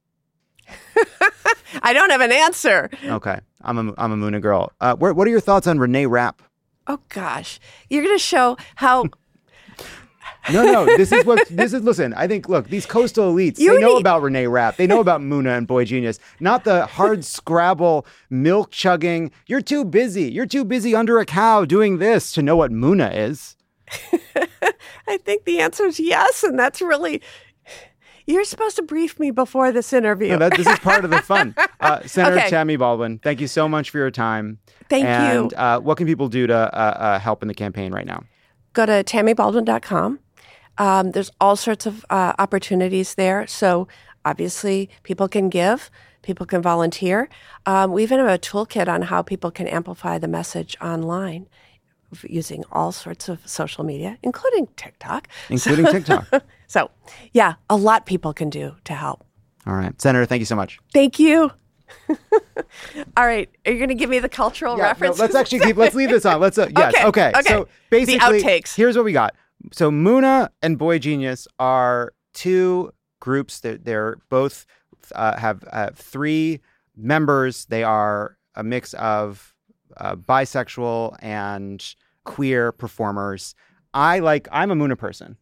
I don't have an answer. Okay. I'm a Muna girl. What are your thoughts on Renee Rapp? Oh gosh, you're going to show how. No. Listen, I think, look, these coastal elites, they know about Renee Rapp. They know about Muna and Boy Genius, not the hard scrabble, milk chugging. You're too busy. You're too busy under a cow doing this to know what Muna is. I think the answer is yes. And that's really, you're supposed to brief me before this interview. No, this is part of the fun. Senator Tammy Baldwin, thank you so much for your time. Thank you. And what can people do to help in the campaign right now? Go to TammyBaldwin.com. There's all sorts of opportunities there. So obviously people can give, people can volunteer. We even have a toolkit on how people can amplify the message online using all sorts of social media, including TikTok. So yeah, a lot people can do to help. All right. Senator, thank you so much. Thank you. All right. Are you going to give me the cultural references? No, let's leave this on. Yes. Okay. So basically, the outtakes. Here's what we got. So Muna and Boy Genius are two groups. They're both have 3 members. They are a mix of bisexual and queer performers. I'm a Muna person.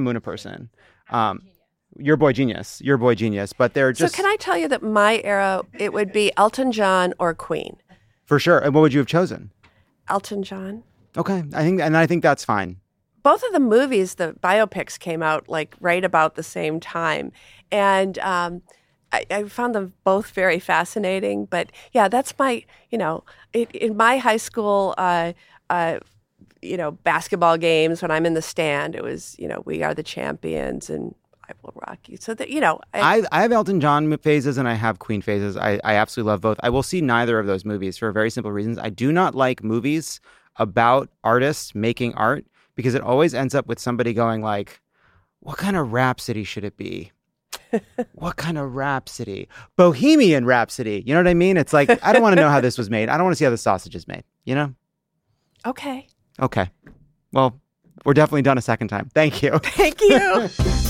Your boy genius. But they're just. So can I tell you that my era, it would be Elton John or Queen? For sure. And what would you have chosen? Elton John. Okay. I think that's fine. Both of the movies, the biopics came out like right about the same time. And I found them both very fascinating. But yeah, that's my, in my high school, basketball games, when I'm in the stand, it was, We Are the Champions and I Will Rock You. So that, I have Elton John phases and I have Queen phases. I absolutely love both. I will see neither of those movies for very simple reasons. I do not like movies about artists making art because it always ends up with somebody going like, what kind of Rhapsody should it be? What kind of Rhapsody? Bohemian Rhapsody. You know what I mean? It's like, I don't want to know how this was made. I don't want to see how the sausage is made, Okay. Well, we're definitely done a second time. Thank you. Thank you.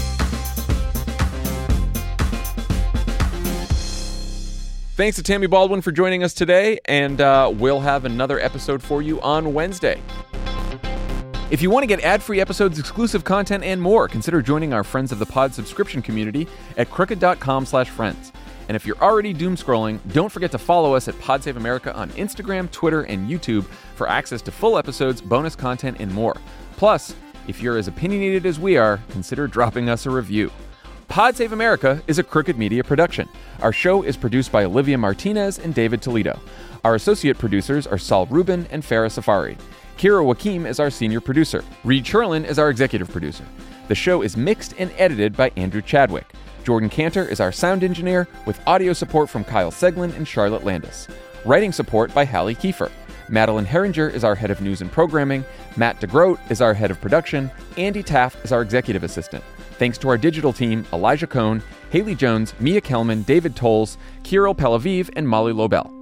Thanks to Tammy Baldwin for joining us today, and we'll have another episode for you on Wednesday. If you want to get ad-free episodes, exclusive content, and more, consider joining our Friends of the Pod subscription community at crooked.com/friends. And if you're already doom scrolling, don't forget to follow us at Pod Save America on Instagram, Twitter, and YouTube for access to full episodes, bonus content, and more. Plus, if you're as opinionated as we are, consider dropping us a review. Pod Save America is a Crooked Media production. Our show is produced by Olivia Martinez and David Toledo. Our associate producers are Saul Rubin and Farah Safari. Kira Wakim is our senior producer. Reed Cherlin is our executive producer. The show is mixed and edited by Andrew Chadwick. Jordan Cantor is our sound engineer, with audio support from Kyle Seglin and Charlotte Landis. Writing support by Hallie Kiefer. Madeline Herringer is our head of news and programming. Matt DeGroat is our head of production. Andy Taft is our executive assistant. Thanks to our digital team, Elijah Cohn, Haley Jones, Mia Kelman, David Tolles, Kirill Pelaviv, and Molly Lobel.